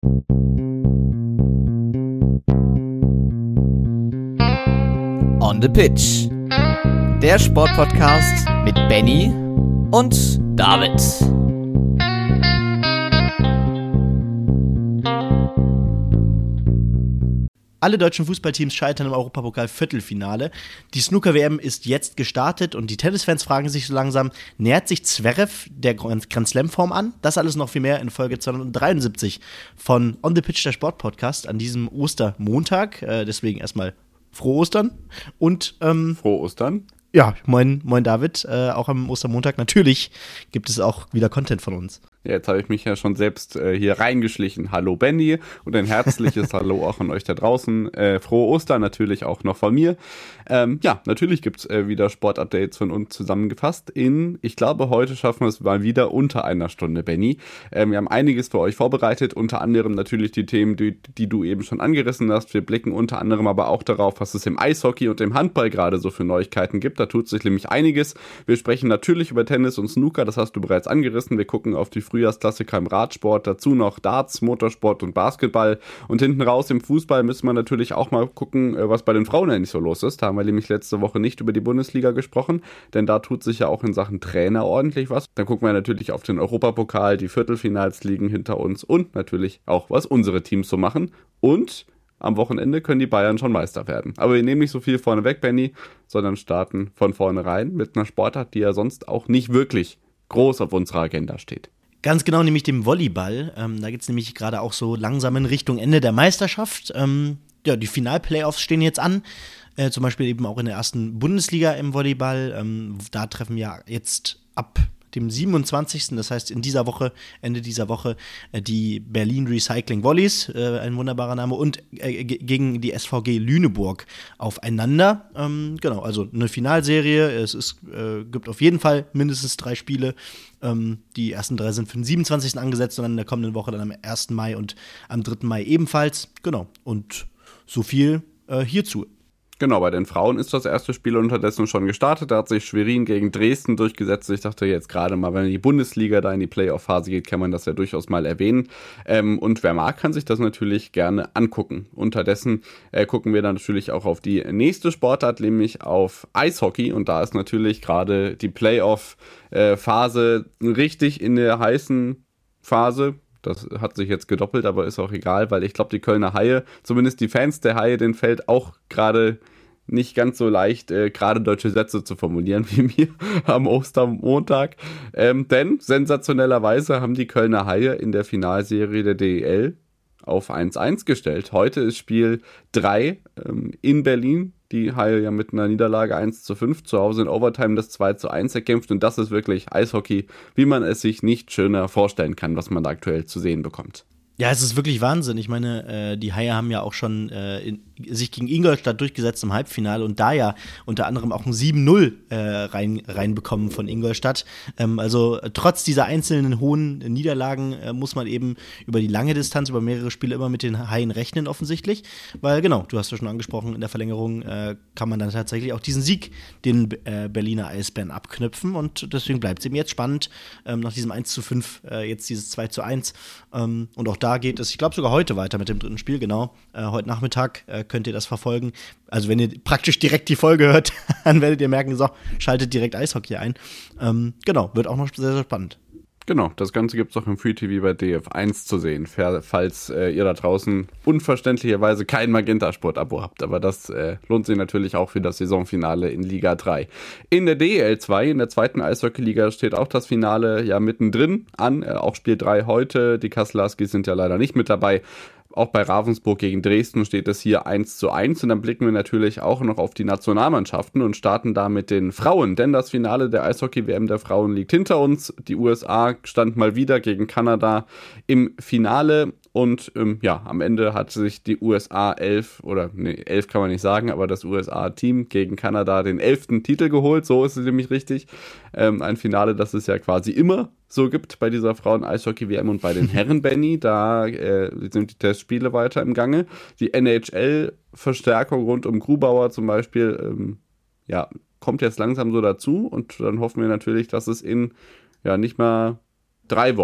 On the Pitch. Der Sportpodcast mit Benny und David. Alle deutschen Fußballteams scheitern im Europapokal-Viertelfinale. Die Snooker-WM ist jetzt gestartet und die Tennisfans fragen sich so langsam, nähert sich Zverev der Grand Slam-Form an? Das alles noch viel mehr in Folge 273 von On the Pitch, der Sportpodcast, an diesem Ostermontag. Deswegen erstmal frohe Ostern und frohe Ostern. Ja, moin David. Auch am Ostermontag natürlich gibt es auch wieder Content von uns. Ja, jetzt habe ich mich ja schon selbst hier reingeschlichen. Hallo Benny und ein herzliches Hallo auch an euch da draußen. Frohe Ostern natürlich auch noch von mir. Ja, natürlich gibt's wieder Sportupdates von uns zusammengefasst ich glaube, heute schaffen wir es mal wieder unter einer Stunde, Benny. Wir haben einiges für euch vorbereitet, unter anderem natürlich die Themen, die du eben schon angerissen hast. Wir blicken unter anderem aber auch darauf, was es im Eishockey und im Handball gerade so für Neuigkeiten gibt. Da tut sich nämlich einiges. Wir sprechen natürlich über Tennis und Snooker, das hast du bereits angerissen. Wir gucken auf die Frühjahrsklassiker im Radsport, dazu noch Darts, Motorsport und Basketball. Und hinten raus im Fußball müssen wir natürlich auch mal gucken, was bei den Frauen eigentlich so los ist. Da haben wir nämlich letzte Woche nicht über die Bundesliga gesprochen, denn da tut sich ja auch in Sachen Trainer ordentlich was. Dann gucken wir natürlich auf den Europapokal, die Viertelfinals liegen hinter uns und natürlich auch, was unsere Teams so machen. Und am Wochenende können die Bayern schon Meister werden. Aber wir nehmen nicht so viel vorne weg, Benny, sondern starten von vornherein mit einer Sportart, die ja sonst auch nicht wirklich groß auf unserer Agenda steht. Ganz genau, nämlich dem Volleyball. Da geht es nämlich gerade auch so langsam in Richtung Ende der Meisterschaft. Ja, die Final-Playoffs stehen jetzt an. Zum Beispiel eben auch in der ersten Bundesliga im Volleyball. Da treffen ja jetzt ab dem 27., das heißt in dieser Woche, Ende dieser Woche, die Berlin Recycling Volleys, ein wunderbarer Name, und gegen die SVG Lüneburg aufeinander. Genau, also eine Finalserie. Es gibt auf jeden Fall mindestens 3 Spiele. Die ersten 3 sind für den 27. angesetzt und dann in der kommenden Woche dann am 1. Mai und am 3. Mai ebenfalls. Genau, und so viel hierzu. Genau, bei den Frauen ist das erste Spiel unterdessen schon gestartet. Da hat sich Schwerin gegen Dresden durchgesetzt. Ich dachte jetzt gerade mal, wenn die Bundesliga da in die Playoff-Phase geht, kann man das ja durchaus mal erwähnen. Und wer mag, kann sich das natürlich gerne angucken. Unterdessen gucken wir dann natürlich auch auf die nächste Sportart, nämlich auf Eishockey. Und da ist natürlich gerade die Playoff-Phase richtig in der heißen Phase. Das hat sich jetzt gedoppelt, aber ist auch egal, weil ich glaube, die Kölner Haie, zumindest die Fans der Haie, denen fällt auch gerade nicht ganz so leicht, gerade deutsche Sätze zu formulieren wie mir am Ostermontag. Denn sensationellerweise haben die Kölner Haie in der Finalserie der DEL auf 1-1 gestellt. Heute ist Spiel 3 in Berlin. Die Haie ja mit einer Niederlage 1:5 zu Hause in Overtime das 2:1 erkämpft. Und das ist wirklich Eishockey, wie man es sich nicht schöner vorstellen kann, was man da aktuell zu sehen bekommt. Ja, es ist wirklich Wahnsinn. Ich meine, die Haie haben ja auch schon sich gegen Ingolstadt durchgesetzt im Halbfinale und da ja unter anderem auch ein 7:0 reinbekommen von Ingolstadt. Also trotz dieser einzelnen hohen Niederlagen muss man eben über die lange Distanz, über mehrere Spiele immer mit den Haien rechnen offensichtlich. Weil genau, du hast ja schon angesprochen, in der Verlängerung kann man dann tatsächlich auch diesen Sieg den Berliner Eisbären abknüpfen und deswegen bleibt es eben jetzt spannend, nach diesem 1:5 jetzt dieses 2:1 und auch da geht es, ich glaube sogar heute weiter mit dem dritten Spiel, genau. Heute Nachmittag könnt ihr das verfolgen. Also wenn ihr praktisch direkt die Folge hört, dann werdet ihr merken, so, schaltet direkt Eishockey ein. Genau, wird auch noch sehr, sehr spannend. Genau, das Ganze gibt es auch im Free TV bei DF1 zu sehen, falls ihr da draußen unverständlicherweise kein Magenta-Sport-Abo habt. Aber das lohnt sich natürlich auch für das Saisonfinale in Liga 3. In der DEL 2, in der zweiten Eishockey-Liga, steht auch das Finale ja mittendrin an. Auch Spiel 3 heute. Die Kasseler Huskies sind ja leider nicht mit dabei. Auch bei Ravensburg gegen Dresden steht es hier 1:1 und dann blicken wir natürlich auch noch auf die Nationalmannschaften und starten da mit den Frauen, denn das Finale der Eishockey-WM der Frauen liegt hinter uns. Die USA stand mal wieder gegen Kanada im Finale und ja, am Ende hat sich die USA 11 kann man nicht sagen, aber das USA-Team gegen Kanada den 11. Titel geholt, so ist es nämlich richtig. Ein Finale, das es ja quasi immer so gibt bei dieser Frauen-Eishockey-WM und bei den Herren, Benny, da sind die Testspiele weiter im Gange. Die NHL-Verstärkung rund um Grubauer zum Beispiel, kommt jetzt langsam so dazu und dann hoffen wir natürlich, dass es in nicht mal 3 Wochen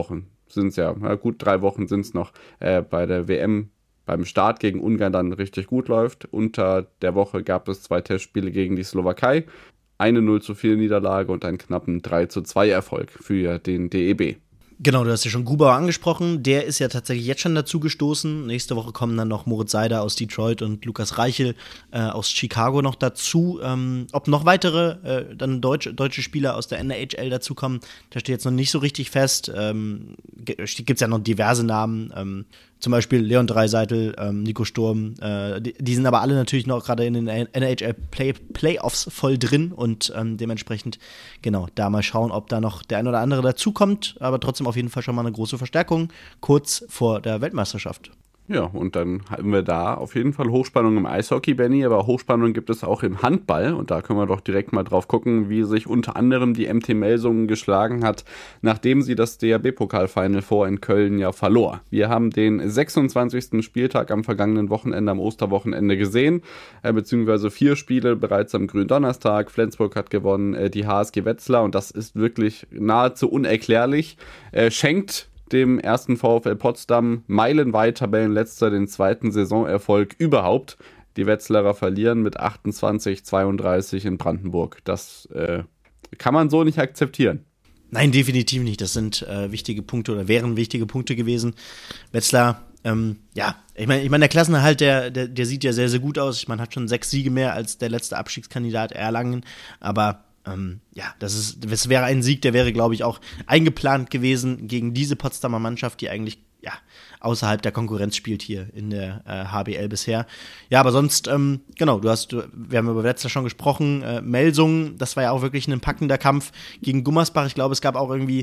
sind es ja, gut 3 Wochen sind es noch, bei der WM beim Start gegen Ungarn dann richtig gut läuft. Unter der Woche gab es 2 Testspiele gegen die Slowakei, eine 0:4 Niederlage und einen knappen 3:2 Erfolg für den DEB. Genau, du hast ja schon Grubauer angesprochen. Der ist ja tatsächlich jetzt schon dazu gestoßen. Nächste Woche kommen dann noch Moritz Seider aus Detroit und Lukas Reichel aus Chicago noch dazu. Ob noch weitere dann deutsche Spieler aus der NHL dazukommen, da steht jetzt noch nicht so richtig fest. Gibt's ja noch diverse Namen. Zum Beispiel Leon Draisaitl, Nico Sturm, die sind aber alle natürlich noch gerade in den NHL-Playoffs voll drin und dementsprechend, genau, da mal schauen, ob da noch der ein oder andere dazukommt, aber trotzdem auf jeden Fall schon mal eine große Verstärkung kurz vor der Weltmeisterschaft. Ja, und dann haben wir da auf jeden Fall Hochspannung im Eishockey, Benny, aber Hochspannung gibt es auch im Handball und da können wir doch direkt mal drauf gucken, wie sich unter anderem die MT Melsungen geschlagen hat, nachdem sie das DHB-Pokal-Final vor in Köln ja verlor. Wir haben den 26. Spieltag am vergangenen Wochenende, am Osterwochenende gesehen, beziehungsweise 4 Spiele bereits am Gründonnerstag. Flensburg hat gewonnen, die HSG Wetzlar und das ist wirklich nahezu unerklärlich. Schenkt dem ersten VfL Potsdam meilenweit Tabellenletzter den 2. Saisonerfolg überhaupt. Die Wetzlarer verlieren mit 28:32 in Brandenburg. Das kann man so nicht akzeptieren. Nein, definitiv nicht. Das sind wichtige Punkte oder wären wichtige Punkte gewesen. Wetzlar, ich meine, der Klassenerhalt, der sieht ja sehr, sehr gut aus. Man hat schon 6 Siege mehr als der letzte Abstiegskandidat Erlangen, aber das wäre ein Sieg, der wäre, glaube ich, auch eingeplant gewesen gegen diese Potsdamer Mannschaft, die eigentlich außerhalb der Konkurrenz spielt hier in der HBL bisher. Ja, aber sonst, genau, wir haben über Wetzlar schon gesprochen, Melsungen, das war ja auch wirklich ein packender Kampf gegen Gummersbach. Ich glaube, es gab auch irgendwie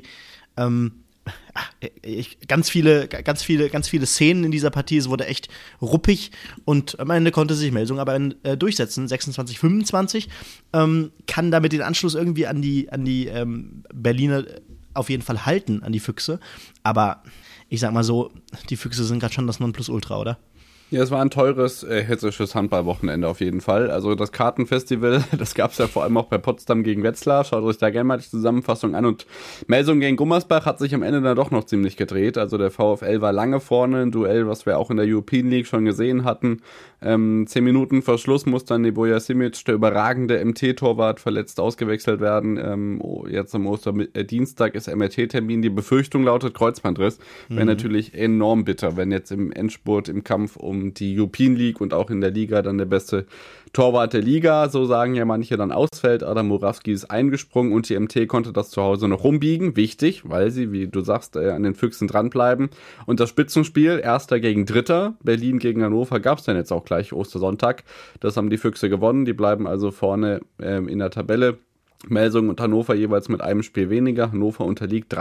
ganz viele Szenen in dieser Partie. Es wurde echt ruppig und am Ende konnte sich Melsungen aber durchsetzen. 26:25 kann damit den Anschluss irgendwie an die Berliner auf jeden Fall halten, an die Füchse. Aber ich sag mal so, die Füchse sind gerade schon das Nonplusultra, oder? Ja, es war ein teures hessisches Handballwochenende auf jeden Fall. Also das Kartenfestival, das gab es ja vor allem auch bei Potsdam gegen Wetzlar. Schaut euch da gerne mal die Zusammenfassung an. Und Melsungen gegen Gummersbach hat sich am Ende dann doch noch ziemlich gedreht. Also der VfL war lange vorne, ein Duell, was wir auch in der European League schon gesehen hatten. 10 Minuten vor Schluss muss dann Nebojša Simic, der überragende MT-Torwart, verletzt ausgewechselt werden. Jetzt am Osterdienstag ist MRT-Termin. Die Befürchtung lautet Kreuzbandriss. Wäre natürlich enorm bitter, wenn jetzt im Endspurt, im Kampf um die European League und auch in der Liga dann der beste Torwart der Liga, so sagen ja manche, dann ausfällt. Adam Morawski ist eingesprungen und die MT konnte das zu Hause noch rumbiegen. Wichtig, weil sie, wie du sagst, an den Füchsen dranbleiben. Und das Spitzenspiel, Erster gegen Dritter, Berlin gegen Hannover, gab es dann jetzt auch gleich Ostersonntag. Das haben die Füchse gewonnen, die bleiben also vorne in der Tabelle. Melsungen und Hannover jeweils mit einem Spiel weniger. Hannover unterliegt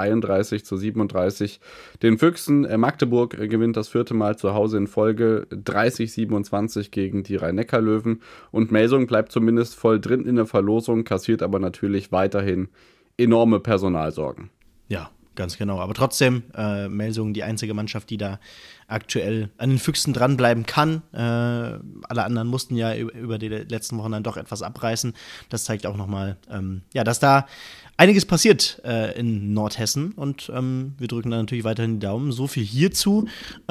33:37 den Füchsen. Magdeburg gewinnt das 4. Mal zu Hause in Folge 30:27 gegen die Rhein-Neckar-Löwen. Und Melsungen bleibt zumindest voll drin in der Verlosung, kassiert aber natürlich weiterhin enorme Personalsorgen. Ja, ganz genau. Aber trotzdem, Melsungen die einzige Mannschaft, die da aktuell an den Füchsen dranbleiben kann. Alle anderen mussten ja über die letzten Wochen dann doch etwas abreißen. Das zeigt auch nochmal, dass da einiges passiert in Nordhessen. Und wir drücken da natürlich weiterhin die Daumen. So viel hierzu.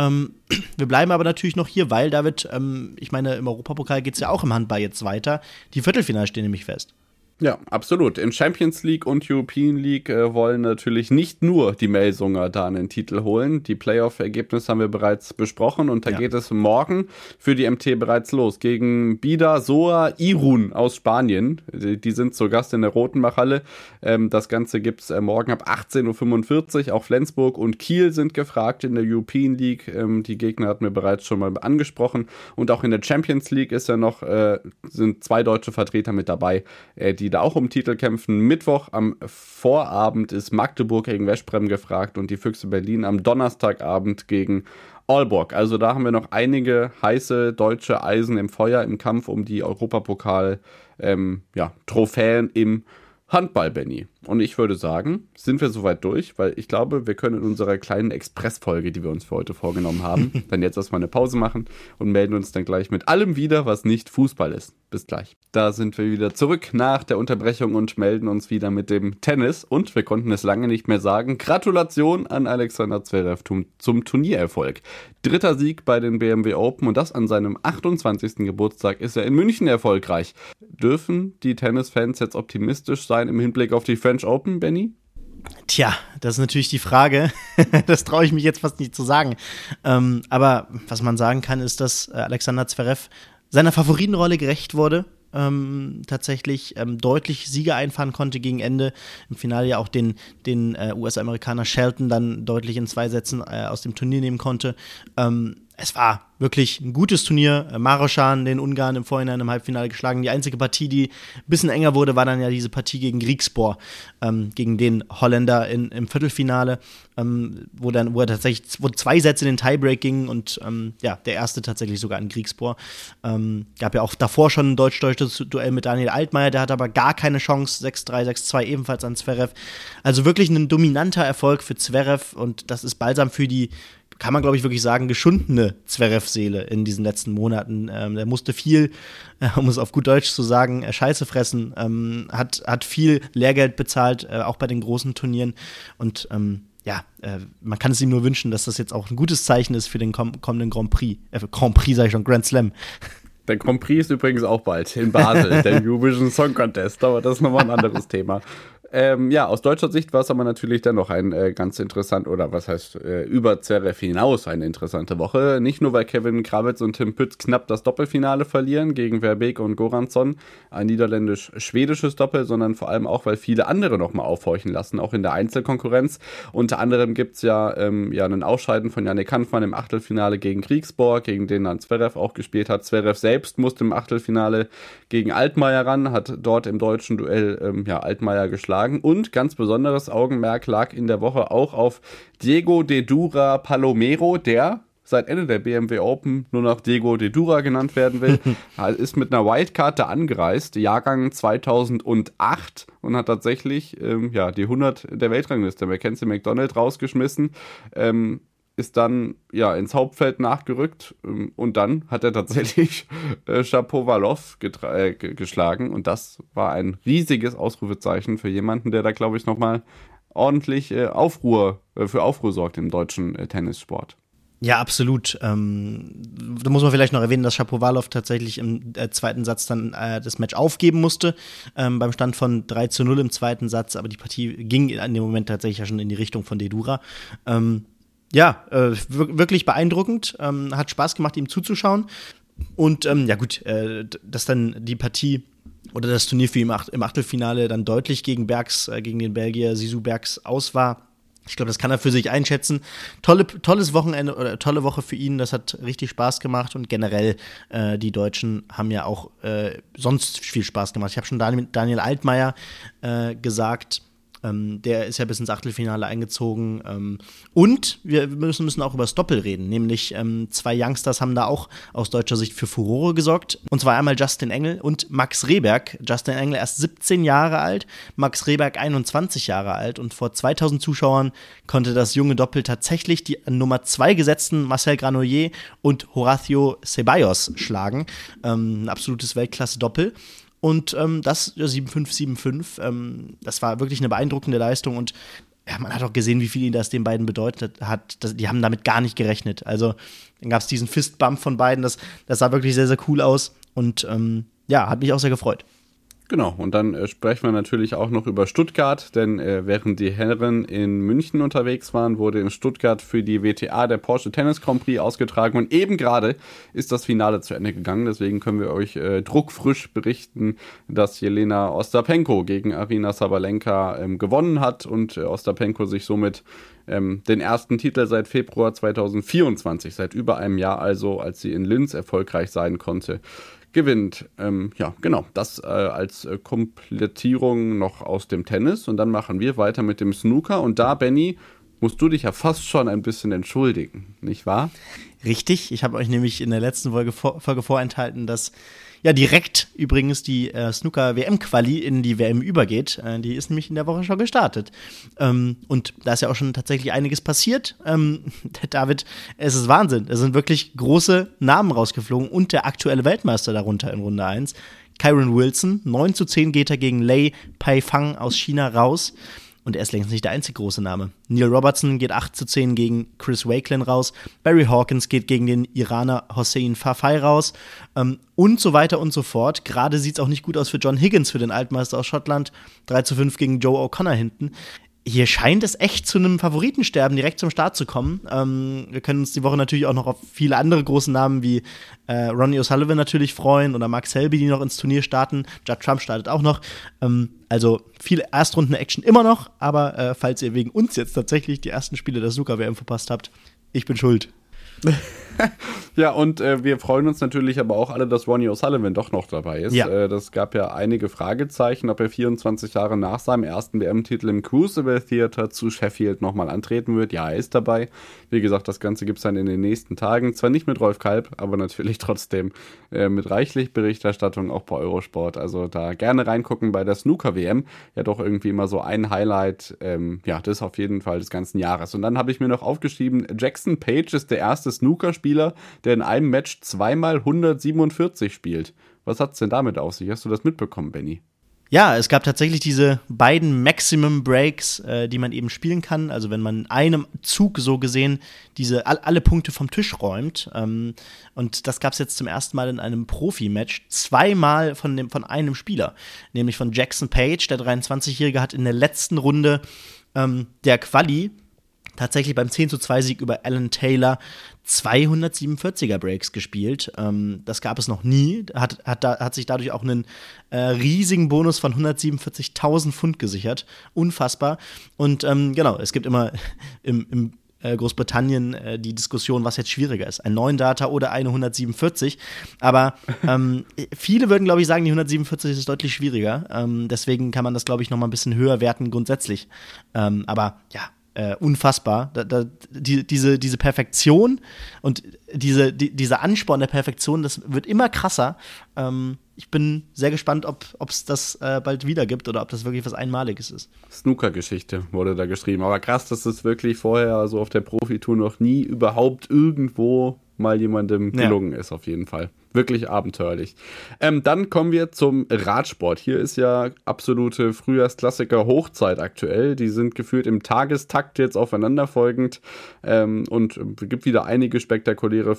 Wir bleiben aber natürlich noch hier, weil, David, ich meine, im Europapokal geht es ja auch im Handball jetzt weiter. Die Viertelfinale stehen nämlich fest. Ja, absolut. In Champions League und European League wollen natürlich nicht nur die Melsunger da einen Titel holen. Die Playoff-Ergebnisse haben wir bereits besprochen und da geht es morgen für die MT bereits los gegen Bida Soa Irun aus Spanien. Die sind zu Gast in der Rotenbach-Halle. Das Ganze gibt's morgen ab 18:45 Uhr. Auch Flensburg und Kiel sind gefragt in der European League. Die Gegner hatten wir bereits schon mal angesprochen. Und auch in der Champions League ist ja noch, sind 2 deutsche Vertreter mit dabei, die da auch um Titel kämpfen. Mittwoch am Vorabend ist Magdeburg gegen Veszprém gefragt und die Füchse Berlin am Donnerstagabend gegen Aalborg. Also da haben wir noch einige heiße deutsche Eisen im Feuer im Kampf um die Europapokal Trophäen im Handball, Benny. Und ich würde sagen, sind wir soweit durch, weil ich glaube, wir können in unserer kleinen Expressfolge, die wir uns für heute vorgenommen haben, dann jetzt erstmal eine Pause machen und melden uns dann gleich mit allem wieder, was nicht Fußball ist. Bis gleich. Da sind wir wieder zurück nach der Unterbrechung und melden uns wieder mit dem Tennis. Und wir konnten es lange nicht mehr sagen. Gratulation an Alexander Zverev zum Turniererfolg. 3. Sieg bei den BMW Open und das an seinem 28. Geburtstag ist er in München erfolgreich. Dürfen die Tennisfans jetzt optimistisch sein im Hinblick auf die French Open, Benny? Tja, das ist natürlich die Frage. Das traue ich mich jetzt fast nicht zu sagen. Aber was man sagen kann, ist, dass Alexander Zverev seiner Favoritenrolle gerecht wurde. Tatsächlich deutlich Siege einfahren konnte gegen Ende. Im Finale ja auch den US-Amerikaner Shelton dann deutlich in 2 Sätzen aus dem Turnier nehmen konnte. Es war wirklich ein gutes Turnier. Maroschan, den Ungarn im Vorhinein im Halbfinale geschlagen. Die einzige Partie, die ein bisschen enger wurde, war dann ja diese Partie gegen Griekspoor, gegen den Holländer im Viertelfinale, wo er tatsächlich 2 Sätze in den Tiebreak gingen und der erste tatsächlich sogar an Griekspoor. Gab ja auch davor schon ein deutsch-deutsches Duell mit Daniel Altmaier, der hatte aber gar keine Chance. 6-3, 6-2 ebenfalls an Zverev. Also wirklich ein dominanter Erfolg für Zverev und das ist balsam für die, kann man, glaube ich, wirklich sagen, geschundene Zverev-Seele in diesen letzten Monaten. Der musste viel, um es auf gut Deutsch zu sagen, Scheiße fressen, hat viel Lehrgeld bezahlt, auch bei den großen Turnieren. Und man kann es ihm nur wünschen, dass das jetzt auch ein gutes Zeichen ist für den kommenden Grand Prix. Grand Prix sage ich schon, Grand Slam. Der Grand Prix ist übrigens auch bald in Basel, der Eurovision Song Contest, aber das ist nochmal ein anderes Thema. Aus deutscher Sicht war es aber natürlich dennoch ein ganz interessant, oder was heißt über Zverev hinaus eine interessante Woche. Nicht nur, weil Kevin Krawitz und Tim Pütz knapp das Doppelfinale verlieren gegen Verbeek und Goransson, ein niederländisch-schwedisches Doppel, sondern vor allem auch, weil viele andere nochmal aufhorchen lassen, auch in der Einzelkonkurrenz. Unter anderem gibt es ja einen Ausscheiden von Jannik Hanfmann im Achtelfinale gegen Griekspoor, gegen den dann Zverev auch gespielt hat. Zverev selbst musste im Achtelfinale gegen Altmaier ran, hat dort im deutschen Duell Altmaier geschlagen. Und ganz besonderes Augenmerk lag in der Woche auch auf Diego de Dura Palomero, der seit Ende der BMW Open nur noch Diego de Dura genannt werden will. Er ist mit einer Wildcard da angereist, Jahrgang 2008 und hat tatsächlich die 100 der Weltrangliste Mackenzie McDonald rausgeschmissen. Ist dann ins Hauptfeld nachgerückt und dann hat er tatsächlich Shapovalov geschlagen und das war ein riesiges Ausrufezeichen für jemanden, der da, glaube ich, nochmal ordentlich für Aufruhr sorgt im deutschen Tennissport. Ja, absolut. Da muss man vielleicht noch erwähnen, dass Shapovalov tatsächlich im zweiten Satz dann das Match aufgeben musste, beim Stand von 3-0 im zweiten Satz, aber die Partie ging in dem Moment tatsächlich ja schon in die Richtung von de Dura. Wirklich beeindruckend. Hat Spaß gemacht, ihm zuzuschauen. Und dass dann die Partie oder das Turnier für ihn im Achtelfinale dann deutlich gegen den Belgier Zizou Bergs aus war. Ich glaube, das kann er für sich einschätzen. Tolles Wochenende oder tolle Woche für ihn. Das hat richtig Spaß gemacht. Und generell, die Deutschen haben ja auch sonst viel Spaß gemacht. Ich habe schon Daniel Altmaier gesagt. Der ist ja bis ins Achtelfinale eingezogen. Und wir müssen auch über das Doppel reden. Nämlich 2 Youngsters haben da auch aus deutscher Sicht für Furore gesorgt. Und zwar einmal Justin Engel und Max Rehberg. Justin Engel erst 17 Jahre alt, Max Rehberg 21 Jahre alt. Und vor 2000 Zuschauern konnte das junge Doppel tatsächlich die Nummer 2 gesetzten Marcel Granollers und Horacio Ceballos schlagen. Ein absolutes Weltklasse-Doppel. Und das 7-5, 7-5, das war wirklich eine beeindruckende Leistung und man hat auch gesehen, wie viel ihnen das den beiden bedeutet hat. Die haben damit gar nicht gerechnet. Also dann gab es diesen Fistbump von beiden, das sah wirklich sehr, sehr cool aus und hat mich auch sehr gefreut. Genau, und dann sprechen wir natürlich auch noch über Stuttgart, denn während die Herren in München unterwegs waren, wurde in Stuttgart für die WTA der Porsche Tennis Grand Prix ausgetragen und eben gerade ist das Finale zu Ende gegangen, deswegen können wir euch druckfrisch berichten, dass Jelena Ostapenko gegen Aryna Sabalenka gewonnen hat und Ostapenko sich somit den ersten Titel seit Februar 2024, seit über einem Jahr also, als sie in Linz erfolgreich sein konnte, gewinnt. Das als Komplettierung noch aus dem Tennis und dann machen wir weiter mit dem Snooker und da, Benny, musst du dich ja fast schon ein bisschen entschuldigen, nicht wahr? Richtig, ich habe euch nämlich in der letzten Folge vorenthalten, dass ja direkt übrigens die Snooker-WM-Quali in die WM übergeht. Die ist nämlich in der Woche schon gestartet. Und da ist ja auch schon tatsächlich einiges passiert. David, es ist Wahnsinn. Es sind wirklich große Namen rausgeflogen und der aktuelle Weltmeister darunter in Runde 1. Kyren Wilson, 9:10 geht er gegen Lei Paifang aus China raus. Und er ist längst nicht der einzige große Name. Neil Robertson geht 8:10 gegen Chris Wakelin raus. Barry Hawkins geht gegen den Iraner Hossein Fafai raus. Und so weiter und so fort. Gerade sieht es auch nicht gut aus für John Higgins, für den Altmeister aus Schottland. 3:5 gegen Joe O'Connor hinten. Hier scheint es echt zu einem Favoritensterben direkt zum Start zu kommen. Wir können uns die Woche natürlich auch noch auf viele andere große Namen wie Ronnie O'Sullivan natürlich freuen oder Mark Selby, die noch ins Turnier starten. Judd Trump startet auch noch. Also viel Erstrunden-Action immer noch, aber falls ihr wegen uns jetzt tatsächlich die ersten Spiele der Snooker-WM verpasst habt, ich bin schuld. Ja, und wir freuen uns natürlich aber auch alle, dass Ronnie O'Sullivan doch noch dabei ist. Ja. Das gab ja einige Fragezeichen, ob er 24 Jahre nach seinem ersten WM-Titel im Crucible Theater zu Sheffield nochmal antreten wird. Ja, er ist dabei. Wie gesagt, das Ganze gibt es dann in den nächsten Tagen. Zwar nicht mit Rolf Kalb, aber natürlich trotzdem mit reichlich Berichterstattung auch bei Eurosport. Also da gerne reingucken bei der Snooker-WM. Ja, doch irgendwie immer so ein Highlight. Ja, das auf jeden Fall des ganzen Jahres. Und dann habe ich mir noch aufgeschrieben, Jackson Page ist der erste Snookerspieler, der in einem Match zweimal 147 spielt. Was hat's denn damit auf sich? Hast du das mitbekommen, Benny? Ja, es gab tatsächlich diese beiden Maximum Breaks, die man eben spielen kann. Also wenn man in einem Zug so gesehen alle Punkte vom Tisch räumt. Und das gab es jetzt zum ersten Mal in einem Profi-Match. Zweimal von einem Spieler. Nämlich von Jackson Page, der 23-Jährige, hat in der letzten Runde der Quali tatsächlich beim 10:2 Sieg über Alan Taylor 247er Breaks gespielt. Das gab es noch nie. Hat sich dadurch auch einen riesigen Bonus von 147.000 Pfund gesichert. Unfassbar. Und genau, es gibt immer im Großbritannien die Diskussion, was jetzt schwieriger ist, ein 9-Data oder eine 147. Aber viele würden, glaube ich, sagen, die 147 ist deutlich schwieriger. Deswegen kann man das, glaube ich, noch mal ein bisschen höher werten grundsätzlich. Aber ja, unfassbar. Diese Perfektion und dieser Ansporn der Perfektion, das wird immer krasser. Ich bin sehr gespannt, ob es das bald wieder gibt oder ob das wirklich was Einmaliges ist. Snooker-Geschichte wurde da geschrieben. Aber krass, dass es wirklich vorher, also auf der Profitour, noch nie überhaupt irgendwo mal jemandem gelungen ist, auf jeden Fall. Wirklich abenteuerlich. Dann kommen wir zum Radsport. Hier ist ja absolute Frühjahrsklassiker Hochzeit aktuell. Die sind geführt im Tagestakt jetzt aufeinanderfolgend und es gibt wieder einige spektakuläre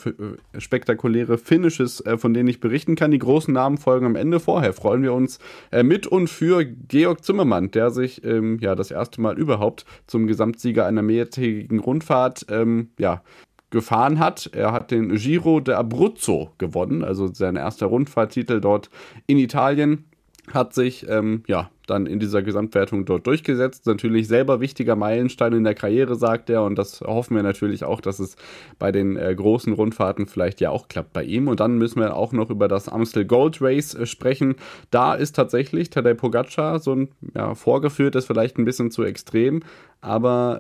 Finishes, von denen ich berichten kann. Die großen Namen folgen am Ende. Vorher freuen wir uns mit und für Georg Zimmermann, der sich das erste Mal überhaupt zum Gesamtsieger einer mehrtägigen Rundfahrt gefahren hat. Er hat den Giro d'Abruzzo gewonnen, also sein erster Rundfahrttitel dort in Italien, hat sich dann in dieser Gesamtwertung dort durchgesetzt. Natürlich selber wichtiger Meilenstein in der Karriere, sagt er, und das hoffen wir natürlich auch, dass es bei den großen Rundfahrten vielleicht ja auch klappt bei ihm. Und dann müssen wir auch noch über das Amstel Gold Race sprechen. Da ist tatsächlich Tadej Pogačar so ein vorgeführt, ist vielleicht ein bisschen zu extrem, aber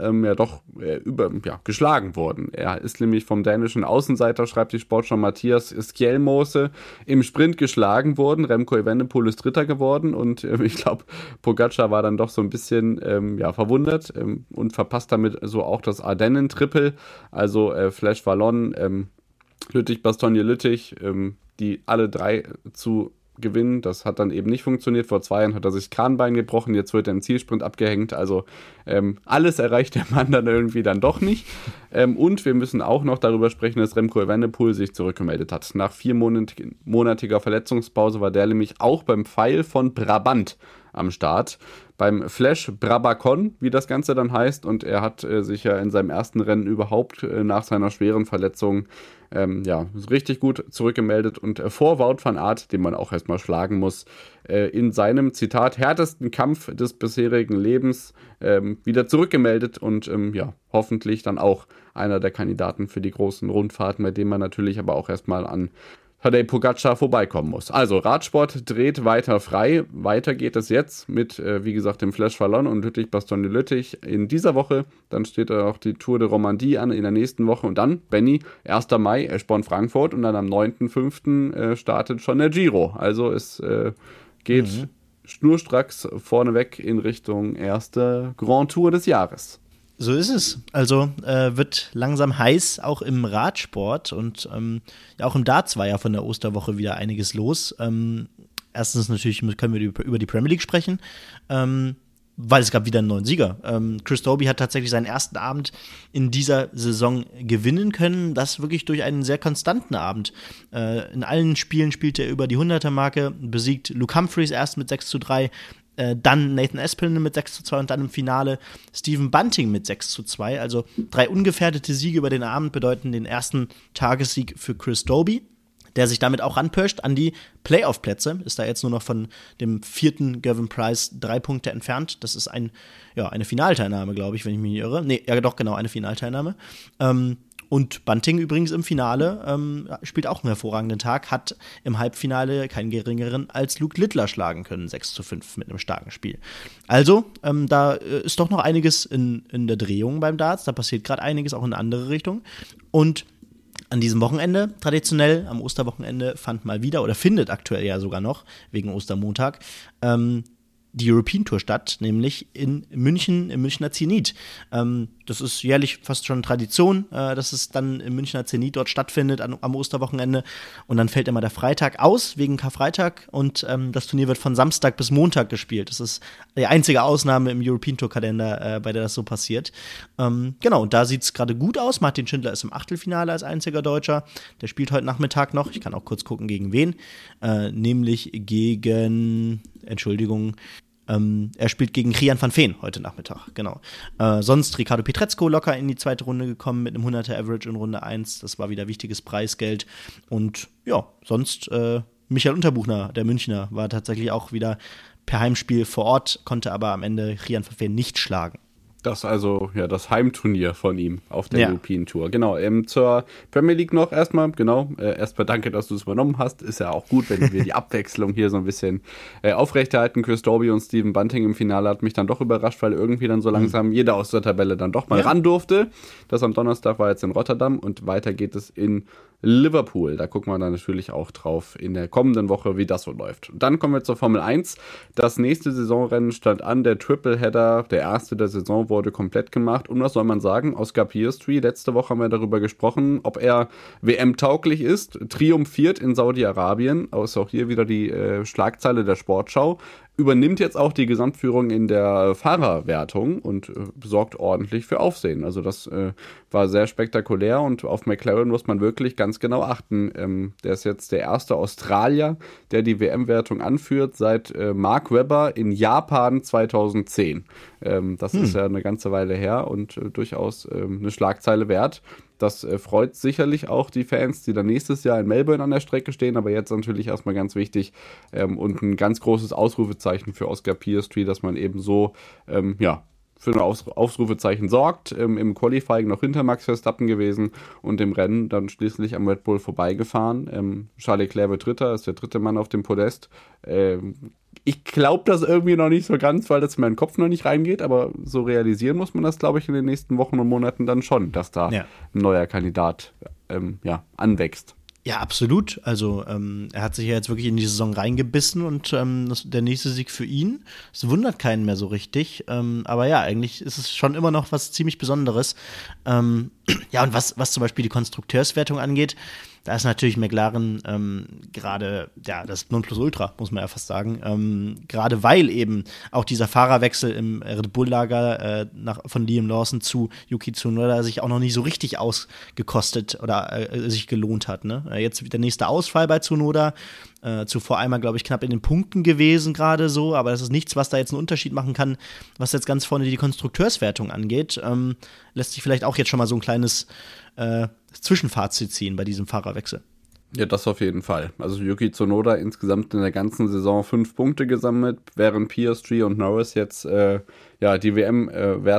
geschlagen worden. Er ist nämlich vom dänischen Außenseiter, schreibt die Sportschau Matthias Skjelmose, im Sprint geschlagen worden. Remco Evenepoel ist Dritter geworden und ich glaube, Pogačar war dann doch so ein bisschen verwundert und verpasst damit so auch das Ardennen-Triple, also Flash Wallon, Lüttich-Bastogne-Lüttich, die alle drei zu gewinnen. Das hat dann eben nicht funktioniert. Vor 2 Jahren hat er sich das Kranbein gebrochen, jetzt wird er im Zielsprint abgehängt. Also alles erreicht der Mann dann irgendwie dann doch nicht. Und wir müssen auch noch darüber sprechen, dass Remco Evenepoel sich zurückgemeldet hat. Nach 4-monatiger Verletzungspause war der nämlich auch beim Pfeil von Brabant am Start. Beim Flash Brabacon, wie das Ganze dann heißt. Und er hat sich ja in seinem ersten Rennen überhaupt nach seiner schweren Verletzung richtig gut zurückgemeldet und vor Wout van Aert, den man auch erstmal schlagen muss, in seinem, Zitat, härtesten Kampf des bisherigen Lebens wieder zurückgemeldet und hoffentlich dann auch einer der Kandidaten für die großen Rundfahrten, bei dem man natürlich aber auch erstmal an Tadej Pogacar vorbeikommen muss. Also Radsport dreht weiter frei. Weiter geht es jetzt mit, wie gesagt, dem Flèche Wallonne und Lüttich-Bastogne-Lüttich in dieser Woche. Dann steht auch die Tour de Romandie an in der nächsten Woche. Und dann, Benny, 1. Mai, Eschborn-Frankfurt und dann am 9.5. Startet schon der Giro. Also es geht schnurstracks vorneweg in Richtung erste Grand Tour des Jahres. So ist es. Also wird langsam heiß, auch im Radsport und ja, auch im Darts war ja von der Osterwoche wieder einiges los. Erstens natürlich können wir über die Premier League sprechen, weil es gab wieder einen neuen Sieger. Chris Dobey hat tatsächlich seinen ersten Abend in dieser Saison gewinnen können. Das wirklich durch einen sehr konstanten Abend. In allen Spielen spielte er über die 100er-Marke, besiegt Luke Humphreys erst mit 6:3, dann Nathan Aspinall mit 6:2 und dann im Finale Stephen Bunting mit 6:2. Also 3 ungefährdete Siege über den Abend bedeuten den ersten Tagessieg für Chris Dobey, der sich damit auch ranpirscht an die Playoff-Plätze. Ist da jetzt nur noch von dem 4. Gavin Price 3 Punkte entfernt. Das ist eine Finalteilnahme, glaube ich, wenn ich mich nicht irre. Nee, ja doch, genau, eine Finalteilnahme. Und Bunting übrigens im Finale spielt auch einen hervorragenden Tag, hat im Halbfinale keinen geringeren als Luke Littler schlagen können, 6:5 mit einem starken Spiel. Also, da ist doch noch einiges in der Drehung beim Darts, da passiert gerade einiges auch in eine andere Richtung. Und an diesem Wochenende, traditionell am Osterwochenende, findet aktuell ja sogar noch, wegen Ostermontag, die European Tour statt, nämlich in München, im Münchner Zenit. Das ist jährlich fast schon Tradition, dass es dann im Münchner Zenit dort stattfindet am Osterwochenende. Und dann fällt immer der Freitag aus, wegen Karfreitag. Und das Turnier wird von Samstag bis Montag gespielt. Das ist die einzige Ausnahme im European Tour Kalender, bei der das so passiert. Genau, und da sieht es gerade gut aus. Martin Schindler ist im Achtelfinale als einziger Deutscher. Der spielt heute Nachmittag noch. Ich kann auch kurz gucken, gegen wen. Nämlich gegen, er spielt gegen Gian van Veen heute Nachmittag, genau. Sonst Riccardo Pietrezco locker in die zweite Runde gekommen mit einem 100er Average in Runde 1. Das war wieder wichtiges Preisgeld. Und ja, sonst Michael Unterbuchner, der Münchner, war tatsächlich auch wieder per Heimspiel vor Ort, konnte aber am Ende Gian van Veen nicht schlagen. Das also ja das Heimturnier von ihm auf der European Tour. Genau, zur Premier League noch erstmal, erstmal danke, dass du es übernommen hast. Ist ja auch gut, wenn wir die Abwechslung hier so ein bisschen aufrechterhalten. Chris Dobey und Stephen Bunting im Finale hat mich dann doch überrascht, weil irgendwie dann so langsam jeder aus der Tabelle dann doch mal ran durfte. Das am Donnerstag war jetzt in Rotterdam und weiter geht es in Liverpool. Da gucken wir dann natürlich auch drauf in der kommenden Woche, wie das so läuft. Und dann kommen wir zur Formel 1. Das nächste Saisonrennen stand an, der Tripleheader, der erste der Saison, wurde komplett gemacht. Und was soll man sagen? Oscar Piastri, letzte Woche haben wir darüber gesprochen, ob er WM-tauglich ist, triumphiert in Saudi-Arabien. Ist auch hier wieder die Schlagzeile der Sportschau. Übernimmt jetzt auch die Gesamtführung in der Fahrerwertung und sorgt ordentlich für Aufsehen. Also das war sehr spektakulär und auf McLaren muss man wirklich ganz genau achten. Der ist jetzt der erste Australier, der die WM-Wertung anführt, seit Mark Webber in Japan 2010. Das ist ja eine ganze Weile her und durchaus eine Schlagzeile wert. Das freut sicherlich auch die Fans, die dann nächstes Jahr in Melbourne an der Strecke stehen, aber jetzt natürlich erstmal ganz wichtig und ein ganz großes Ausrufezeichen für Oscar Piastri, dass man eben so, für ein Ausrufezeichen sorgt. Im Qualifying noch hinter Max Verstappen gewesen und im Rennen dann schließlich am Red Bull vorbeigefahren. Charles Leclerc wird Dritter, ist der dritte Mann auf dem Podest. Ich glaube das irgendwie noch nicht so ganz, weil das in meinen Kopf noch nicht reingeht, aber so realisieren muss man das, glaube ich, in den nächsten Wochen und Monaten dann schon, dass da ein neuer Kandidat anwächst. Ja, absolut. Also er hat sich ja jetzt wirklich in die Saison reingebissen und der nächste Sieg für ihn, es wundert keinen mehr so richtig. Aber ja, eigentlich ist es schon immer noch was ziemlich Besonderes. Und was zum Beispiel die Konstrukteurswertung angeht, da ist natürlich McLaren gerade das Nonplusultra, muss man ja fast sagen. Gerade weil eben auch dieser Fahrerwechsel im Red Bull-Lager von Liam Lawson zu Yuki Tsunoda sich auch noch nicht so richtig ausgekostet oder sich gelohnt hat. Ne? Jetzt der nächste Ausfall bei Tsunoda. Zuvor einmal, glaube ich, knapp in den Punkten gewesen gerade so, aber das ist nichts, was da jetzt einen Unterschied machen kann, was jetzt ganz vorne die Konstrukteurswertung angeht. Lässt sich vielleicht auch jetzt schon mal so ein kleines Zwischenfazit ziehen bei diesem Fahrerwechsel. Ja, das auf jeden Fall. Also Yuki Tsunoda insgesamt in der ganzen Saison 5 Punkte gesammelt, während Piastri und Norris jetzt die WM-Wertung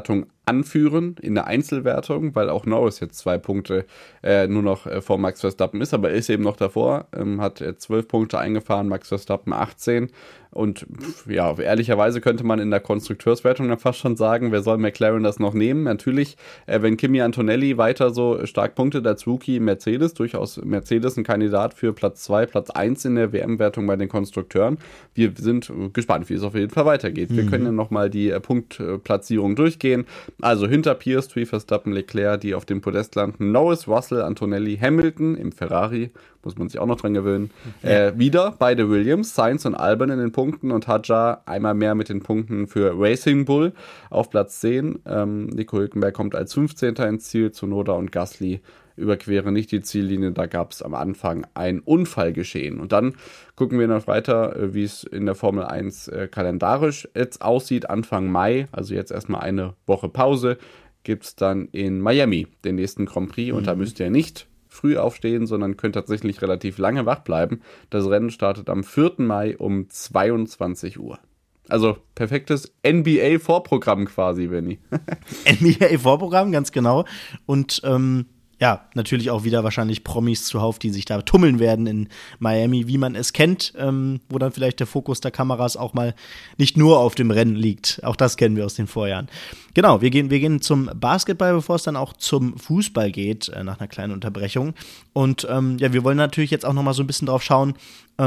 anführen in der Einzelwertung, weil auch Norris jetzt 2 Punkte nur noch vor Max Verstappen ist, aber er ist eben noch davor, hat 12 Punkte eingefahren, Max Verstappen 18. Und ja, ehrlicherweise könnte man in der Konstrukteurswertung dann fast schon sagen, wer soll McLaren das noch nehmen? Natürlich, wenn Kimi Antonelli weiter so stark punktet als Rookie Mercedes, durchaus Mercedes ein Kandidat für Platz 2, Platz 1 in der WM-Wertung bei den Konstrukteuren. Wir sind gespannt, wie es auf jeden Fall weitergeht. Wir können ja nochmal die Punktplatzierung durchgehen. Also hinter Piastri, Verstappen, Leclerc, die auf dem Podest landen. Norris, Russell, Antonelli, Hamilton im Ferrari. Muss man sich auch noch dran gewöhnen. Wieder beide Williams, Sainz und Albon in den Punkten und Hadjar einmal mehr mit den Punkten für Racing Bull auf Platz 10. Nico Hülkenberg kommt als 15. ins Ziel, Tsunoda und Gasly überqueren nicht die Ziellinie. Da gab es am Anfang ein Unfallgeschehen. Und dann gucken wir noch weiter, wie es in der Formel 1 kalendarisch jetzt aussieht. Anfang Mai, also jetzt erstmal eine Woche Pause, gibt es dann in Miami den nächsten Grand Prix. Und da müsst ihr nicht früh aufstehen, sondern könnt tatsächlich relativ lange wach bleiben. Das Rennen startet am 4. Mai um 22 Uhr. Also perfektes NBA-Vorprogramm quasi, Benni. NBA-Vorprogramm, ganz genau. Und ja, natürlich auch wieder wahrscheinlich Promis zuhauf, die sich da tummeln werden in Miami, wie man es kennt, wo dann vielleicht der Fokus der Kameras auch mal nicht nur auf dem Rennen liegt. Auch das kennen wir aus den Vorjahren. Genau, wir gehen zum Basketball, bevor es dann auch zum Fußball geht, nach einer kleinen Unterbrechung. Und ja, wir wollen natürlich jetzt auch noch mal so ein bisschen drauf schauen,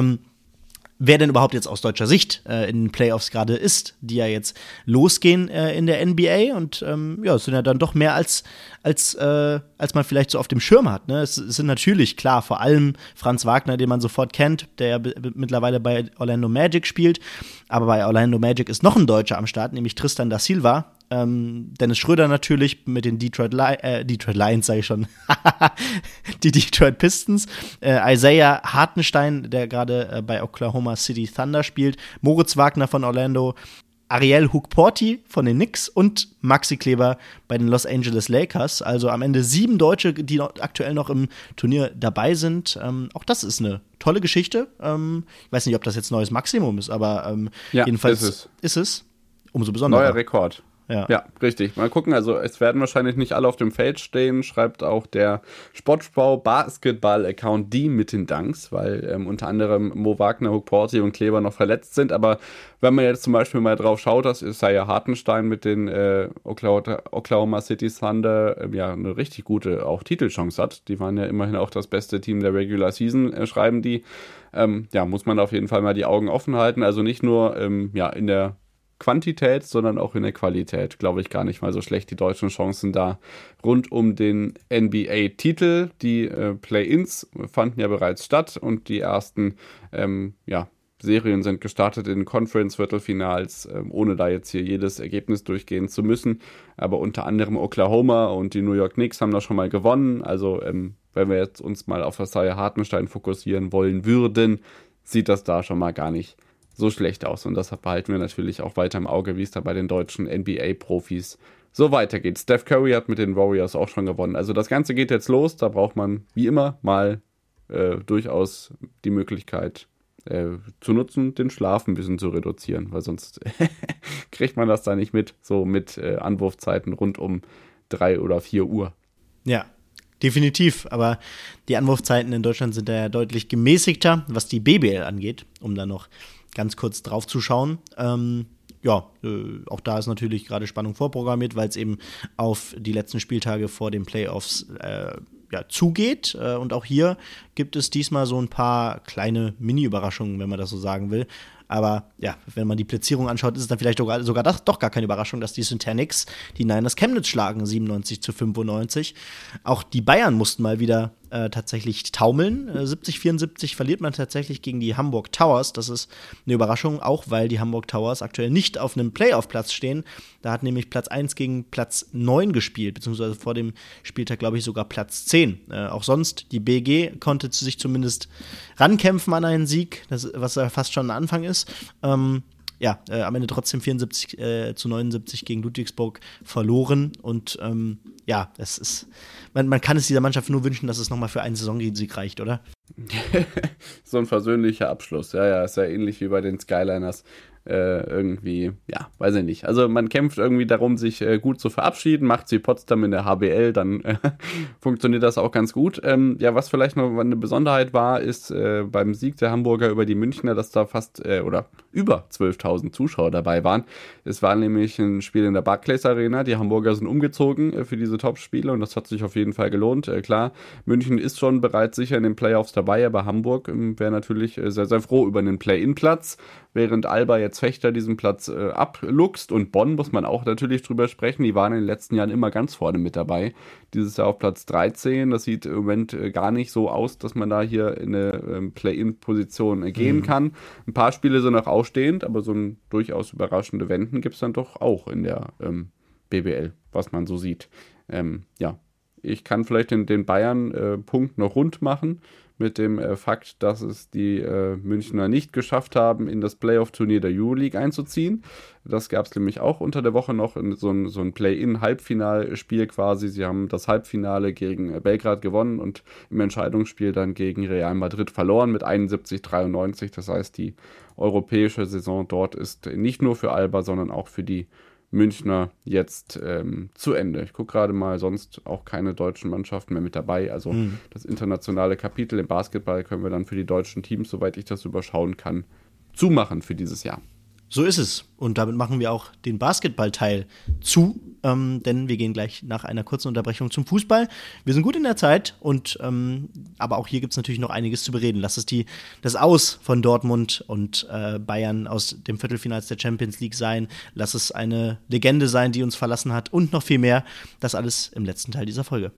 wer denn überhaupt jetzt aus deutscher Sicht in den Playoffs gerade ist, die ja jetzt losgehen in der NBA und ja, es sind ja dann doch mehr als man vielleicht so auf dem Schirm hat. Ne? Es sind natürlich, klar, vor allem Franz Wagner, den man sofort kennt, der ja mittlerweile bei Orlando Magic spielt, aber bei Orlando Magic ist noch ein Deutscher am Start, nämlich Tristan da Silva. Dennis Schröder natürlich mit den Detroit Lions, sage ich schon, die Detroit Pistons, Isaiah Hartenstein, der gerade bei Oklahoma City Thunder spielt, Moritz Wagner von Orlando, Ariel Hukporti von den Knicks und Maxi Kleber bei den Los Angeles Lakers. Also am Ende 7 Deutsche, die aktuell noch im Turnier dabei sind. Auch das ist eine tolle Geschichte. Ich weiß nicht, ob das jetzt neues Maximum ist, aber ja, jedenfalls ist es. Umso besonderer. Neuer Rekord. Ja, richtig. Mal gucken, also es werden wahrscheinlich nicht alle auf dem Feld stehen, schreibt auch der Sportschau Basketball-Account die mit den Danks, weil unter anderem Mo Wagner, Hukporti und Kleber noch verletzt sind, aber wenn man jetzt zum Beispiel mal drauf schaut, das ist ja Hartenstein mit den Oklahoma City Thunder ja eine richtig gute auch Titelchance hat. Die waren ja immerhin auch das beste Team der Regular Season, schreiben die. Ja, muss man auf jeden Fall mal die Augen offen halten, also nicht nur ja in der Quantität, sondern auch in der Qualität, glaube ich, gar nicht mal so schlecht, die deutschen Chancen da rund um den NBA-Titel. Die Play-Ins fanden ja bereits statt und die ersten Serien sind gestartet in Conference-Viertelfinals, ohne da jetzt hier jedes Ergebnis durchgehen zu müssen. Aber unter anderem Oklahoma und die New York Knicks haben da schon mal gewonnen. Also wenn wir jetzt uns mal auf Isaiah Hartenstein fokussieren wollen würden, sieht das da schon mal gar nicht so schlecht aus. Und deshalb behalten wir natürlich auch weiter im Auge, wie es da bei den deutschen NBA-Profis so weitergeht. Steph Curry hat mit den Warriors auch schon gewonnen. Also das Ganze geht jetzt los. Da braucht man wie immer mal durchaus die Möglichkeit zu nutzen, den Schlaf ein bisschen zu reduzieren, weil sonst kriegt man das da nicht mit, so mit Anwurfzeiten rund um 3 oder 4 Uhr. Ja, definitiv, aber die Anwurfzeiten in Deutschland sind ja deutlich gemäßigter, was die BBL angeht, um da noch ganz kurz drauf zu schauen. Auch da ist natürlich gerade Spannung vorprogrammiert, weil es eben auf die letzten Spieltage vor den Playoffs zugeht. Und auch hier gibt es diesmal so ein paar kleine Mini-Überraschungen, wenn man das so sagen will. Aber ja, wenn man die Platzierung anschaut, ist es dann vielleicht sogar das doch gar keine Überraschung, dass die Syntanix die Niners Chemnitz schlagen, 97-95. Auch die Bayern mussten mal wieder tatsächlich taumeln. 70-74 verliert man tatsächlich gegen die Hamburg Towers. Das ist eine Überraschung, auch weil die Hamburg Towers aktuell nicht auf einem Playoff-Platz stehen. Da hat nämlich Platz 1 gegen Platz 9 gespielt, beziehungsweise vor dem Spieltag, glaube ich, sogar Platz 10. Auch sonst, die BG konnte sich zumindest rankämpfen an einen Sieg, was ja fast schon ein Anfang ist. Am Ende trotzdem 74-79 gegen Ludwigsburg verloren. Und es ist, man kann es dieser Mannschaft nur wünschen, dass es nochmal für einen Saisonsieg reicht, oder? So ein versöhnlicher Abschluss. Ja, ist ja ähnlich wie bei den Skyliners. irgendwie, ja, weiß ich nicht. Also man kämpft irgendwie darum, sich gut zu verabschieden, macht sie Potsdam in der HBL, dann funktioniert das auch ganz gut. Ja, was vielleicht noch eine Besonderheit war, ist beim Sieg der Hamburger über die Münchner, dass da fast oder über 12.000 Zuschauer dabei waren. Es war nämlich ein Spiel in der Barclays Arena, die Hamburger sind umgezogen für diese Top-Spiele und das hat sich auf jeden Fall gelohnt. Klar, München ist schon bereits sicher in den Playoffs dabei, aber Hamburg wäre natürlich sehr, sehr froh über einen Play-In-Platz, während Alba jetzt Fechter diesen Platz abluchst und Bonn muss man auch natürlich drüber sprechen, die waren in den letzten Jahren immer ganz vorne mit dabei. Dieses Jahr auf Platz 13, das sieht im Moment gar nicht so aus, dass man da hier in eine Play-In-Position gehen kann. Ein paar Spiele sind noch ausstehend, aber so ein durchaus überraschende Wenden gibt es dann doch auch in der BBL, was man so sieht. Ja, ich kann vielleicht den Bayern-Punkt noch rund machen mit dem Fakt, dass es die Münchner nicht geschafft haben, in das Playoff-Turnier der Euroleague einzuziehen. Das gab es nämlich auch unter der Woche noch, so ein Play-In-Halbfinalspiel quasi. Sie haben das Halbfinale gegen Belgrad gewonnen und im Entscheidungsspiel dann gegen Real Madrid verloren mit 71-93. Das heißt, die europäische Saison dort ist nicht nur für Alba, sondern auch für die Münchner jetzt zu Ende. Ich gucke gerade mal, sonst auch keine deutschen Mannschaften mehr mit dabei. Also das internationale Kapitel im Basketball können wir dann für die deutschen Teams, soweit ich das überschauen kann, zumachen für dieses Jahr. So ist es. Und damit machen wir auch den Basketballteil zu, denn wir gehen gleich nach einer kurzen Unterbrechung zum Fußball. Wir sind gut in der Zeit, und aber auch hier gibt es natürlich noch einiges zu bereden. Lass es das Aus von Dortmund und Bayern aus dem Viertelfinals der Champions League sein. Lass es eine Legende sein, die uns verlassen hat, und noch viel mehr. Das alles im letzten Teil dieser Folge.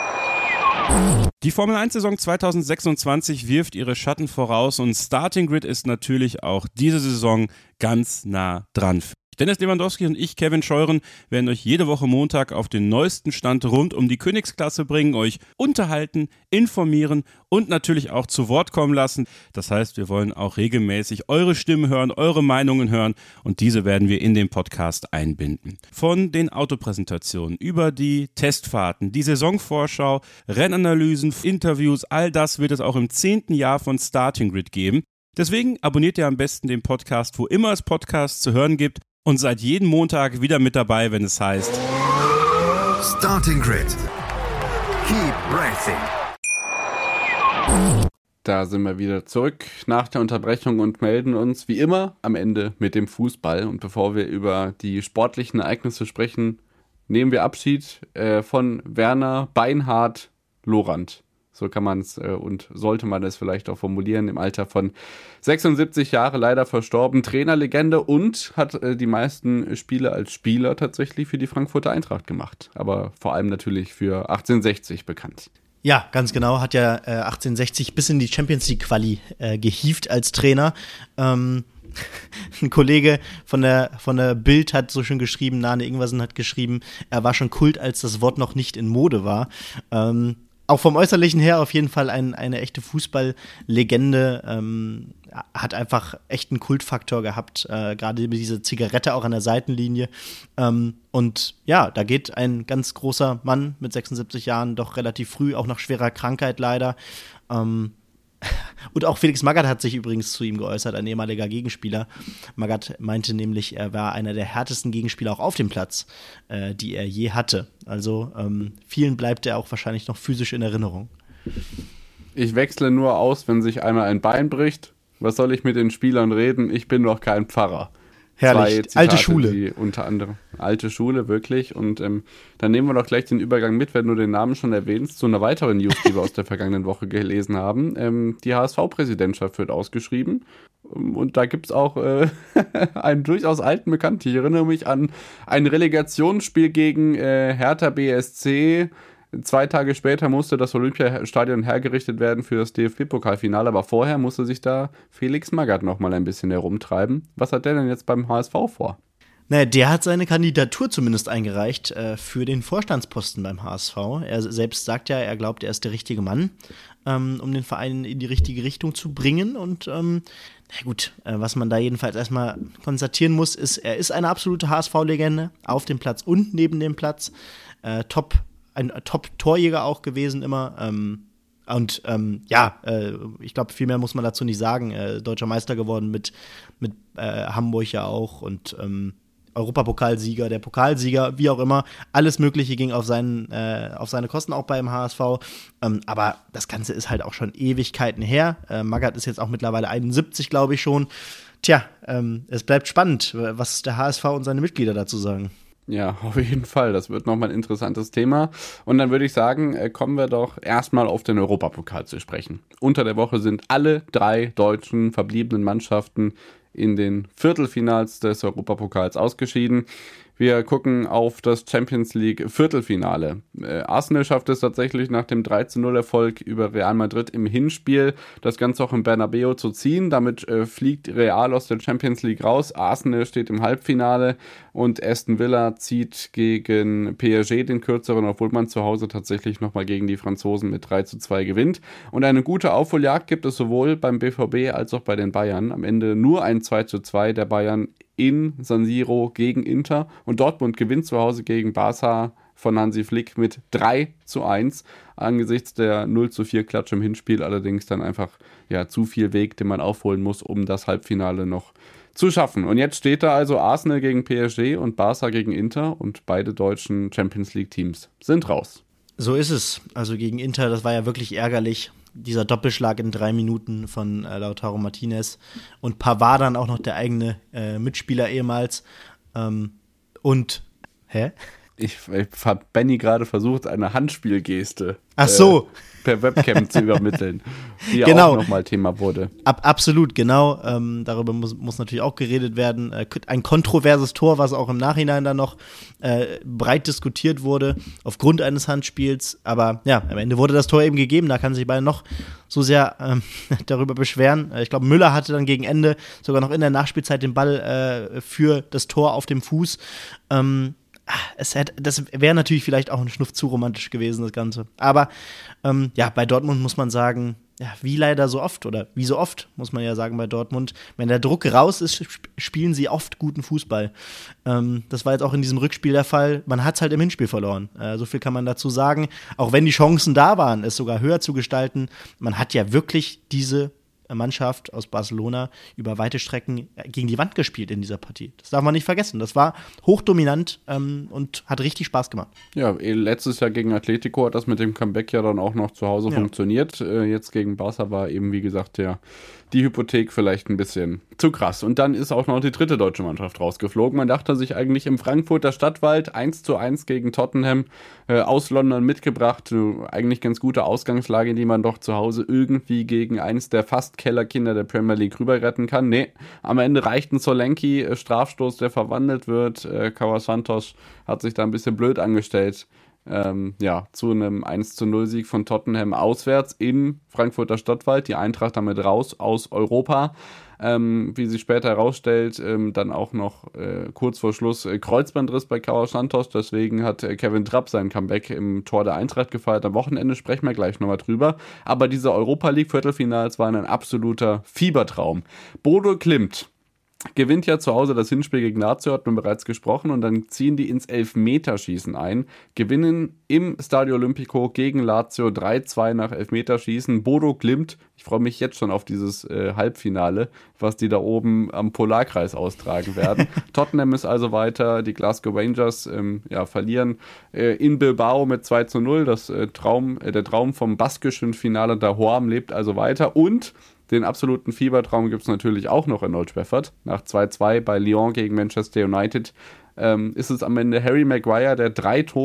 Die Formel-1-Saison 2026 wirft ihre Schatten voraus und Starting Grid ist natürlich auch diese Saison ganz nah dran. Dennis Lewandowski und ich, Kevin Scheuren, werden euch jede Woche Montag auf den neuesten Stand rund um die Königsklasse bringen, euch unterhalten, informieren und natürlich auch zu Wort kommen lassen. Das heißt, wir wollen auch regelmäßig eure Stimmen hören, eure Meinungen hören, und diese werden wir in den Podcast einbinden. Von den Autopräsentationen über die Testfahrten, die Saisonvorschau, Rennanalysen, Interviews, all das wird es auch im 10. Jahr von Starting Grid geben. Deswegen abonniert ihr am besten den Podcast, wo immer es Podcasts zu hören gibt, und seid jeden Montag wieder mit dabei, wenn es heißt Starting Grid. Keep racing. Da sind wir wieder zurück nach der Unterbrechung und melden uns wie immer am Ende mit dem Fußball. Und bevor wir über die sportlichen Ereignisse sprechen, nehmen wir Abschied von Werner Beinhard Lorand. So kann man es und sollte man es vielleicht auch formulieren, im Alter von 76 Jahre leider verstorben, Trainerlegende, und hat die meisten Spiele als Spieler tatsächlich für die Frankfurter Eintracht gemacht, aber vor allem natürlich für 1860 bekannt. Ja, ganz genau, hat ja 1860 bis in die Champions League Quali gehievt als Trainer. Ein Kollege von der Bild hat so schön geschrieben, Nane Ingwersen hat geschrieben, er war schon Kult, als das Wort noch nicht in Mode war. Auch vom Äußerlichen her auf jeden Fall eine echte Fußballlegende, hat einfach echt einen Kultfaktor gehabt, gerade mit dieser Zigarette auch an der Seitenlinie. Und ja, da geht ein ganz großer Mann mit 76 Jahren doch relativ früh, auch nach schwerer Krankheit leider. Und auch Felix Magath hat sich übrigens zu ihm geäußert, ein ehemaliger Gegenspieler. Magath meinte nämlich, er war einer der härtesten Gegenspieler auch auf dem Platz, die er je hatte. Also vielen bleibt er auch wahrscheinlich noch physisch in Erinnerung. Ich wechsle nur aus, wenn sich einmal ein Bein bricht. Was soll ich mit den Spielern reden? Ich bin doch kein Pfarrer. Herrlich, Zitate, alte Schule. Die unter anderem alte Schule, wirklich. Und dann nehmen wir doch gleich den Übergang mit, wenn du den Namen schon erwähnst, zu einer weiteren News, die wir aus der vergangenen Woche gelesen haben. Die HSV-Präsidentschaft wird ausgeschrieben. Und da gibt es auch einen durchaus alten Bekannten. Ich erinnere mich an ein Relegationsspiel gegen Hertha BSC. 2 Tage später musste das Olympiastadion hergerichtet werden für das DFB-Pokalfinale, aber vorher musste sich da Felix Magath noch mal ein bisschen herumtreiben. Was hat der denn jetzt beim HSV vor? Naja, der hat seine Kandidatur zumindest eingereicht für den Vorstandsposten beim HSV. Er selbst sagt ja, er glaubt, er ist der richtige Mann, um den Verein in die richtige Richtung zu bringen. Und na gut, was man da jedenfalls erstmal konstatieren muss, ist, er ist eine absolute HSV-Legende auf dem Platz und neben dem Platz. Ein Top-Torjäger auch gewesen immer. Und ich glaube, viel mehr muss man dazu nicht sagen. Deutscher Meister geworden mit Hamburg ja auch und Europapokalsieger, der Pokalsieger, wie auch immer. Alles Mögliche ging auf seine Kosten, auch beim HSV. Aber das Ganze ist halt auch schon Ewigkeiten her. Magath ist jetzt auch mittlerweile 71, glaube ich schon. Tja, es bleibt spannend, was der HSV und seine Mitglieder dazu sagen. Ja, auf jeden Fall. Das wird nochmal ein interessantes Thema. Und dann würde ich sagen, kommen wir doch erstmal auf den Europapokal zu sprechen. Unter der Woche sind alle 3 deutschen verbliebenen Mannschaften in den Viertelfinals des Europapokals ausgeschieden. Wir gucken auf das Champions League Viertelfinale. Arsenal schafft es tatsächlich nach dem 3-0-Erfolg über Real Madrid im Hinspiel, das Ganze auch im Bernabeu zu ziehen. Damit fliegt Real aus der Champions League raus. Arsenal steht im Halbfinale und Aston Villa zieht gegen PSG den kürzeren, obwohl man zu Hause tatsächlich nochmal gegen die Franzosen mit 3-2 gewinnt. Und eine gute Aufholjagd gibt es sowohl beim BVB als auch bei den Bayern. Am Ende nur ein 2-2 der Bayern in San Siro gegen Inter und Dortmund gewinnt zu Hause gegen Barca von Hansi Flick mit 3-1 angesichts der 0-4 Klatsche im Hinspiel, allerdings dann einfach zu viel Weg, den man aufholen muss, um das Halbfinale noch zu schaffen. Und jetzt steht da also Arsenal gegen PSG und Barca gegen Inter und beide deutschen Champions League Teams sind raus. So ist es. Also gegen Inter, das war ja wirklich ärgerlich. Dieser Doppelschlag in 3 Minuten von Lautaro Martinez und Pavard dann auch noch der eigene Mitspieler ehemals. Ich habe Benny gerade versucht, eine Handspielgeste per Webcam zu übermitteln, die ja auch nochmal Thema wurde. Absolut, genau. Darüber muss natürlich auch geredet werden. Ein kontroverses Tor, was auch im Nachhinein dann noch breit diskutiert wurde, aufgrund eines Handspiels. Aber ja, am Ende wurde das Tor eben gegeben. Da kann sich beide noch so sehr darüber beschweren. Ich glaube, Müller hatte dann gegen Ende sogar noch in der Nachspielzeit den Ball für das Tor auf dem Fuß. Das wäre natürlich vielleicht auch ein Schnuff zu romantisch gewesen, das Ganze. Aber bei Dortmund muss man sagen, wie leider so oft, oder wie so oft, muss man ja sagen bei Dortmund, wenn der Druck raus ist, spielen sie oft guten Fußball. Das war jetzt auch in diesem Rückspiel der Fall. Man hat es halt im Hinspiel verloren. So viel kann man dazu sagen. Auch wenn die Chancen da waren, es sogar höher zu gestalten, man hat ja wirklich diese Mannschaft aus Barcelona über weite Strecken gegen die Wand gespielt in dieser Partie. Das darf man nicht vergessen. Das war hochdominant und hat richtig Spaß gemacht. Ja, letztes Jahr gegen Atletico hat das mit dem Comeback ja dann auch noch zu Hause funktioniert. Jetzt gegen Barca war eben, wie gesagt, die Hypothek vielleicht ein bisschen zu krass. Und dann ist auch noch die dritte deutsche Mannschaft rausgeflogen. Man dachte sich eigentlich im Frankfurter Stadtwald 1-1 gegen Tottenham aus London mitgebracht. Eigentlich ganz gute Ausgangslage, die man doch zu Hause irgendwie gegen eins der fast Kellerkinder der Premier League rüber retten kann. Nee, am Ende reicht ein Solanke, Strafstoß, der verwandelt wird. Kawas Santos hat sich da ein bisschen blöd angestellt. Zu einem 1-0-Sieg von Tottenham auswärts im Frankfurter Stadtwald. Die Eintracht damit raus aus Europa. Wie sich später herausstellt, dann auch noch kurz vor Schluss Kreuzbandriss bei Kawas Santos. Deswegen hat Kevin Trapp sein Comeback im Tor der Eintracht gefeiert. Am Wochenende sprechen wir gleich nochmal drüber. Aber diese Europa League Viertelfinals waren ein absoluter Fiebertraum. Bodo Glimt gewinnt ja zu Hause das Hinspiel gegen Lazio, hat man bereits gesprochen, und dann ziehen die ins Elfmeterschießen ein, gewinnen im Stadio Olimpico gegen Lazio 3-2 nach Elfmeterschießen. Bodo Glimt, ich freue mich jetzt schon auf dieses Halbfinale, was die da oben am Polarkreis austragen werden. Tottenham ist also weiter, die Glasgow Rangers verlieren in Bilbao mit 2-0. Der Traum vom baskischen Finale Dahoam lebt also weiter, und den absoluten Fiebertraum gibt es natürlich auch noch in Old Trafford. Nach 2-2 bei Lyon gegen Manchester United ist es am Ende Harry Maguire, der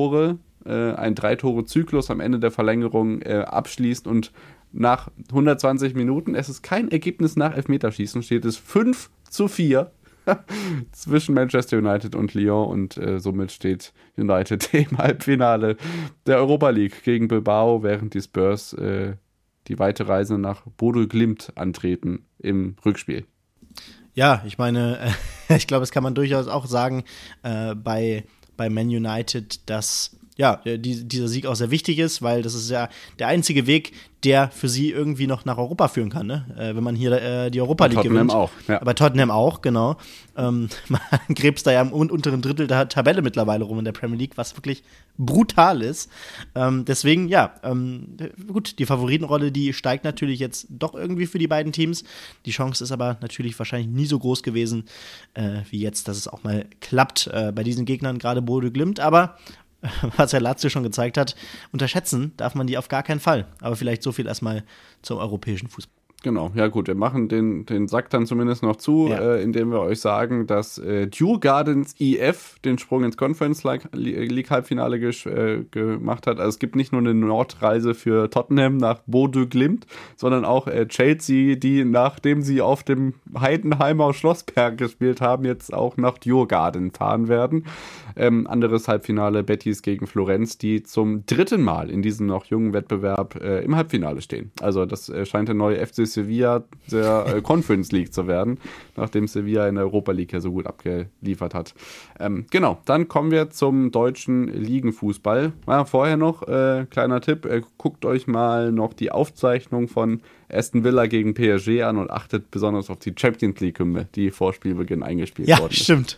ein 3-Tore-Zyklus am Ende der Verlängerung abschließt, und nach 120 Minuten, es ist kein Ergebnis nach Elfmeterschießen, steht es 5-4 zwischen Manchester United und Lyon, und somit steht United im Halbfinale der Europa League gegen Bilbao, während die Spurs die weite Reise nach Bodo Glimt antreten im Rückspiel. Ja, ich meine, ich glaube, das kann man durchaus auch sagen bei Man United, dass dieser Sieg auch sehr wichtig ist, weil das ist ja der einzige Weg, der für sie irgendwie noch nach Europa führen kann, ne? Wenn man hier die Europa League gewinnt. Auch, ja. Bei Tottenham auch, genau. Man krebst da ja im unteren Drittel der Tabelle mittlerweile rum in der Premier League, was wirklich brutal ist. Deswegen, gut, die Favoritenrolle, die steigt natürlich jetzt doch irgendwie für die beiden Teams. Die Chance ist aber natürlich wahrscheinlich nie so groß gewesen, wie jetzt, dass es auch mal klappt bei diesen Gegnern, gerade Bodø Glimt. Aber was Herr Lazio schon gezeigt hat, unterschätzen darf man die auf gar keinen Fall. Aber vielleicht so viel erstmal zum europäischen Fußball. Genau, ja gut, wir machen den Sack dann zumindest noch zu, indem wir euch sagen, dass Djurgårdens IF den Sprung ins Conference League Halbfinale gemacht hat. Also es gibt nicht nur eine Nordreise für Tottenham nach Bodø Glimt, sondern auch Chelsea, die nachdem sie auf dem Heidenheimer Schlossberg gespielt haben, jetzt auch nach Djurgården fahren werden. Anderes Halbfinale, Betis gegen Florenz, die zum 3. Mal in diesem noch jungen Wettbewerb im Halbfinale stehen. Also das scheint der neue FC Sevilla der Conference League zu werden, nachdem Sevilla in der Europa League ja so gut abgeliefert hat. Genau, dann kommen wir zum deutschen Ligenfußball. Vorher noch, kleiner Tipp, guckt euch mal noch die Aufzeichnung von Aston Villa gegen PSG an und achtet besonders auf die Champions League-Hymne, die vor Spielbeginn eingespielt worden ist. Ja, stimmt.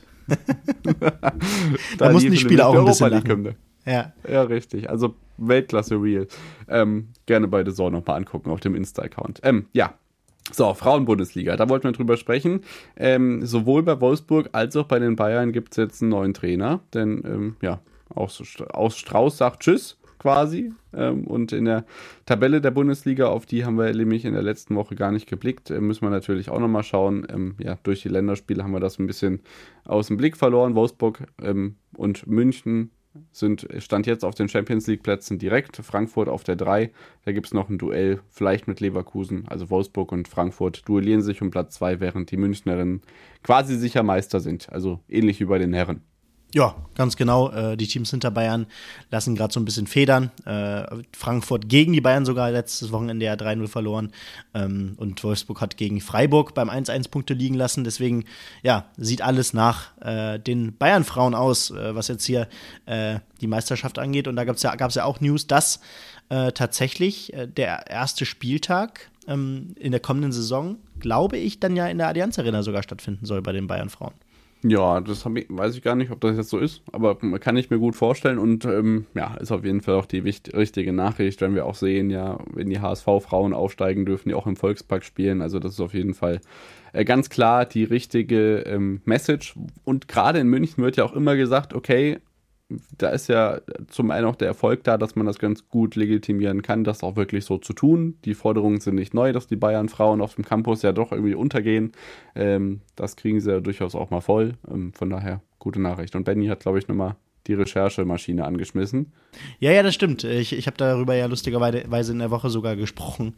Da mussten die Spieler auch ein bisschen lachen. Ja, richtig. Also Weltklasse Real. Gerne bei The Zone nochmal angucken auf dem Insta-Account. So, Frauenbundesliga, da wollten wir drüber sprechen. Sowohl bei Wolfsburg als auch bei den Bayern gibt es jetzt einen neuen Trainer. Denn, aus Strauß sagt Tschüss quasi. Und in der Tabelle der Bundesliga, auf die haben wir nämlich in der letzten Woche gar nicht geblickt, müssen wir natürlich auch nochmal schauen. Durch die Länderspiele haben wir das ein bisschen aus dem Blick verloren. Wolfsburg und München stand jetzt auf den Champions League Plätzen direkt. Frankfurt auf der 3. Da gibt es noch ein Duell, vielleicht mit Leverkusen. Also Wolfsburg und Frankfurt duellieren sich um Platz 2, während die Münchnerinnen quasi sicher Meister sind. Also ähnlich wie bei den Herren. Ja, ganz genau. Die Teams hinter Bayern lassen gerade so ein bisschen federn. Frankfurt gegen die Bayern sogar letztes Wochenende ja 3-0 verloren. Und Wolfsburg hat gegen Freiburg beim 1-1 Punkte liegen lassen. Deswegen, sieht alles nach den Bayern-Frauen aus, was jetzt hier die Meisterschaft angeht. Und da gab's ja auch News, dass tatsächlich der erste Spieltag in der kommenden Saison, glaube ich, dann ja in der Allianz Arena sogar stattfinden soll bei den Bayern-Frauen. Ja, weiß ich gar nicht, ob das jetzt so ist, aber kann ich mir gut vorstellen und ist auf jeden Fall auch die richtige Nachricht, wenn wir auch sehen, wenn die HSV-Frauen aufsteigen, dürfen die auch im Volkspark spielen, also das ist auf jeden Fall ganz klar die richtige Message und gerade in München wird ja auch immer gesagt, okay, da ist ja zum einen auch der Erfolg da, dass man das ganz gut legitimieren kann, das auch wirklich so zu tun. Die Forderungen sind nicht neu, dass die Bayern-Frauen auf dem Campus ja doch irgendwie untergehen. Das kriegen sie ja durchaus auch mal voll. Von daher, gute Nachricht. Und Benny hat, glaube ich, nochmal die Recherchemaschine angeschmissen. Ja, das stimmt. Ich habe darüber ja lustigerweise in der Woche sogar geschrieben.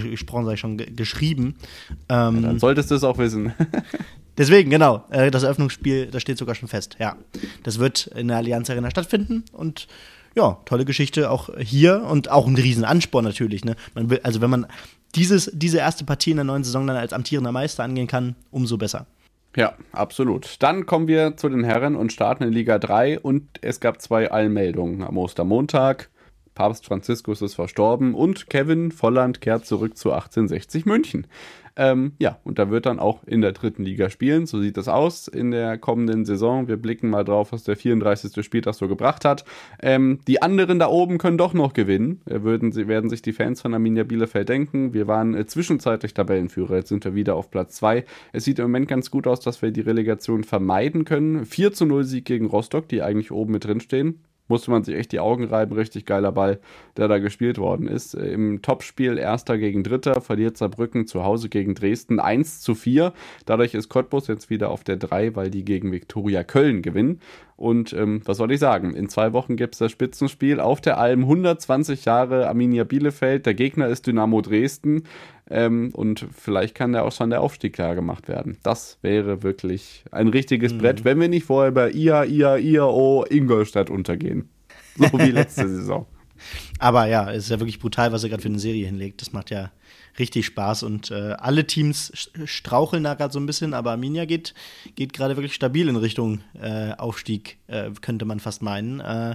Dann solltest du es auch wissen. Deswegen, genau, das Eröffnungsspiel, das steht sogar schon fest. Ja, das wird in der Allianz Arena stattfinden und ja, tolle Geschichte auch hier und auch ein Riesenansporn natürlich. Ne? Wenn man diese erste Partie in der neuen Saison dann als amtierender Meister angehen kann, umso besser. Ja, absolut. Dann kommen wir zu den Herren und starten in Liga 3 und es gab 2 Eilmeldungen am Ostermontag. Papst Franziskus ist verstorben und Kevin Volland kehrt zurück zu 1860 München. Und da wird dann auch in der 3. Liga spielen. So sieht das aus in der kommenden Saison. Wir blicken mal drauf, was der 34. Spieltag so gebracht hat. Die anderen da oben können doch noch gewinnen. Werden sich die Fans von Arminia Bielefeld denken. Wir waren zwischenzeitlich Tabellenführer. Jetzt sind wir wieder auf Platz 2. Es sieht im Moment ganz gut aus, dass wir die Relegation vermeiden können. 4-0 Sieg gegen Rostock, die eigentlich oben mit drin stehen. Musste man sich echt die Augen reiben, richtig geiler Ball, der da gespielt worden ist. Im Topspiel 1. gegen 3. verliert Saarbrücken zu Hause gegen Dresden 1-4. Dadurch ist Cottbus jetzt wieder auf der 3, weil die gegen Viktoria Köln gewinnen. Und was soll ich sagen, in 2 Wochen gibt es das Spitzenspiel auf der Alm, 120 Jahre Arminia Bielefeld, der Gegner ist Dynamo Dresden und vielleicht kann da auch schon der Aufstieg klar gemacht werden. Das wäre wirklich ein richtiges Brett, wenn wir nicht vorher bei IAO Ingolstadt untergehen. So wie letzte Saison. Aber ja, es ist ja wirklich brutal, was er gerade für eine Serie hinlegt. Das macht ja richtig Spaß und alle Teams straucheln da gerade so ein bisschen, aber Arminia geht gerade wirklich stabil in Richtung Aufstieg, könnte man fast meinen.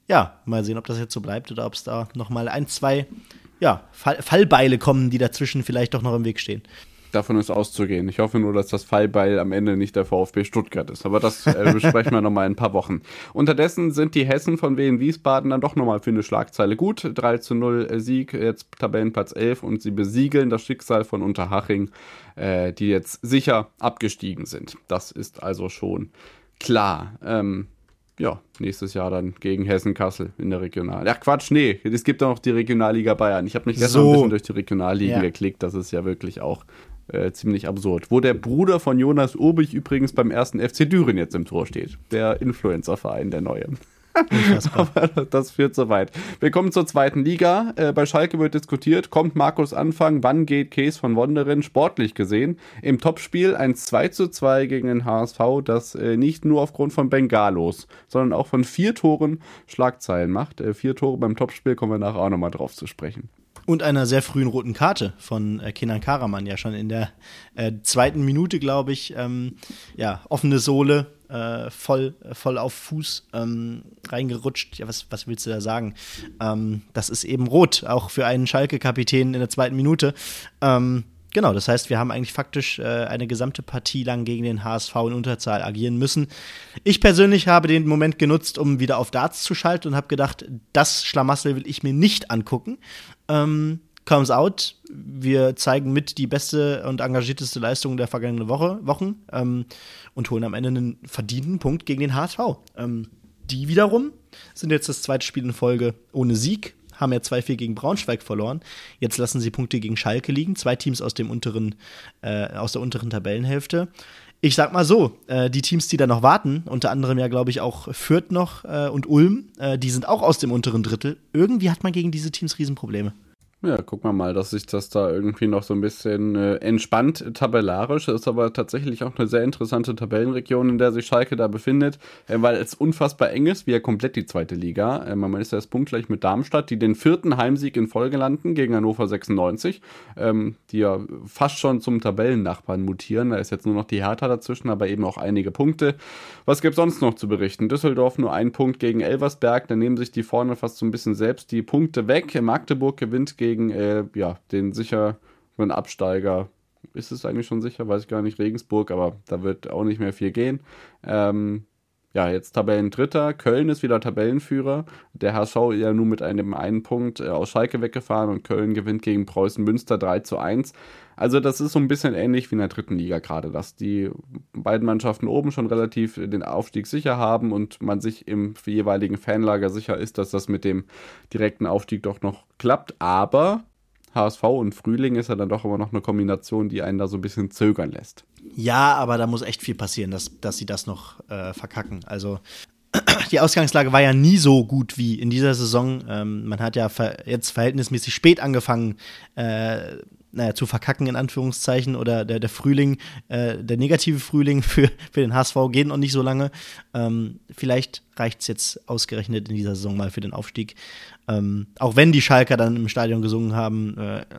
mal sehen, ob das jetzt so bleibt oder ob es da nochmal 1, 2 Fallbeile kommen, die dazwischen vielleicht doch noch im Weg stehen. Davon ist auszugehen. Ich hoffe nur, dass das Fallbeil am Ende nicht der VfB Stuttgart ist. Aber das besprechen wir nochmal in ein paar Wochen. Unterdessen sind die Hessen von Wien Wiesbaden dann doch nochmal für eine Schlagzeile gut. 3-0 Sieg, jetzt Tabellenplatz 11 und sie besiegeln das Schicksal von Unterhaching, die jetzt sicher abgestiegen sind. Das ist also schon klar. Nächstes Jahr dann gegen Hessen-Kassel in der Regional. Ach Quatsch, nee, es gibt auch noch die Regionalliga Bayern. Ich habe mich gestern ein bisschen durch die Regionalliga geklickt. Das ist ja wirklich auch ziemlich absurd. Wo der Bruder von Jonas Urbich übrigens beim 1. FC Düren jetzt im Tor steht. Der Influencer-Verein, der neue. Aber das führt so weit. Wir kommen zur zweiten Liga. Bei Schalke wird diskutiert, kommt Markus Anfang, wann geht Kees von Wonderen sportlich gesehen? Im Topspiel ein 2:2 gegen den HSV, das nicht nur aufgrund von Bengalos, sondern auch von 4 Toren Schlagzeilen macht. 4 Tore beim Topspiel, kommen wir nachher auch nochmal drauf zu sprechen. Und einer sehr frühen roten Karte von Kenan Karaman, ja schon in der 2. Minute, glaube ich. Offene Sohle, voll auf Fuß reingerutscht. Ja, was willst du da sagen? Das ist eben rot, auch für einen Schalke-Kapitän in der 2. Minute. Genau, das heißt, wir haben eigentlich faktisch eine gesamte Partie lang gegen den HSV in Unterzahl agieren müssen. Ich persönlich habe den Moment genutzt, um wieder auf Darts zu schalten und habe gedacht, das Schlamassel will ich mir nicht angucken. Comes out, wir zeigen mit die beste und engagierteste Leistung der vergangenen Wochen und holen am Ende einen verdienten Punkt gegen den HSV. Die wiederum sind jetzt das zweite Spiel in Folge ohne Sieg, haben ja 2-4 gegen Braunschweig verloren. Jetzt lassen sie Punkte gegen Schalke liegen, 2 Teams aus der unteren Tabellenhälfte. Ich sag mal so, die Teams, die da noch warten, unter anderem ja, glaube ich, auch Fürth noch und Ulm, die sind auch aus dem unteren Drittel. Irgendwie hat man gegen diese Teams Riesenprobleme. Ja, gucken wir mal, dass sich das da irgendwie noch so ein bisschen entspannt tabellarisch. Das ist aber tatsächlich auch eine sehr interessante Tabellenregion, in der sich Schalke da befindet, weil es unfassbar eng ist, wie ja komplett die zweite Liga. Man ist ja erst punktgleich mit Darmstadt, die den 4. Heimsieg in Folge landen gegen Hannover 96, die ja fast schon zum Tabellennachbarn mutieren. Da ist jetzt nur noch die Hertha dazwischen, aber eben auch einige Punkte. Was gibt es sonst noch zu berichten? Düsseldorf nur 1 Punkt gegen Elversberg, da nehmen sich die vorne fast so ein bisschen selbst die Punkte weg. Magdeburg gewinnt gegen den sicheren Absteiger. Ist es eigentlich schon sicher? Weiß ich gar nicht. Regensburg, aber da wird auch nicht mehr viel gehen. Jetzt Tabellendritter. Köln ist wieder Tabellenführer. Der HSV ja nur mit einem 1 Punkt aus Schalke weggefahren und Köln gewinnt gegen Preußen Münster 3:1. Also das ist so ein bisschen ähnlich wie in der dritten Liga gerade, dass die beiden Mannschaften oben schon relativ den Aufstieg sicher haben und man sich im jeweiligen Fanlager sicher ist, dass das mit dem direkten Aufstieg doch noch klappt. Aber HSV und Frühling ist ja dann doch immer noch eine Kombination, die einen da so ein bisschen zögern lässt. Ja, aber da muss echt viel passieren, dass sie das noch verkacken. Also die Ausgangslage war ja nie so gut wie in dieser Saison. Man hat ja jetzt verhältnismäßig spät angefangen, zu verkacken, in Anführungszeichen, oder der Frühling, der negative Frühling für den HSV geht noch nicht so lange. Vielleicht reicht es jetzt ausgerechnet in dieser Saison mal für den Aufstieg. Auch wenn die Schalker dann im Stadion gesungen haben,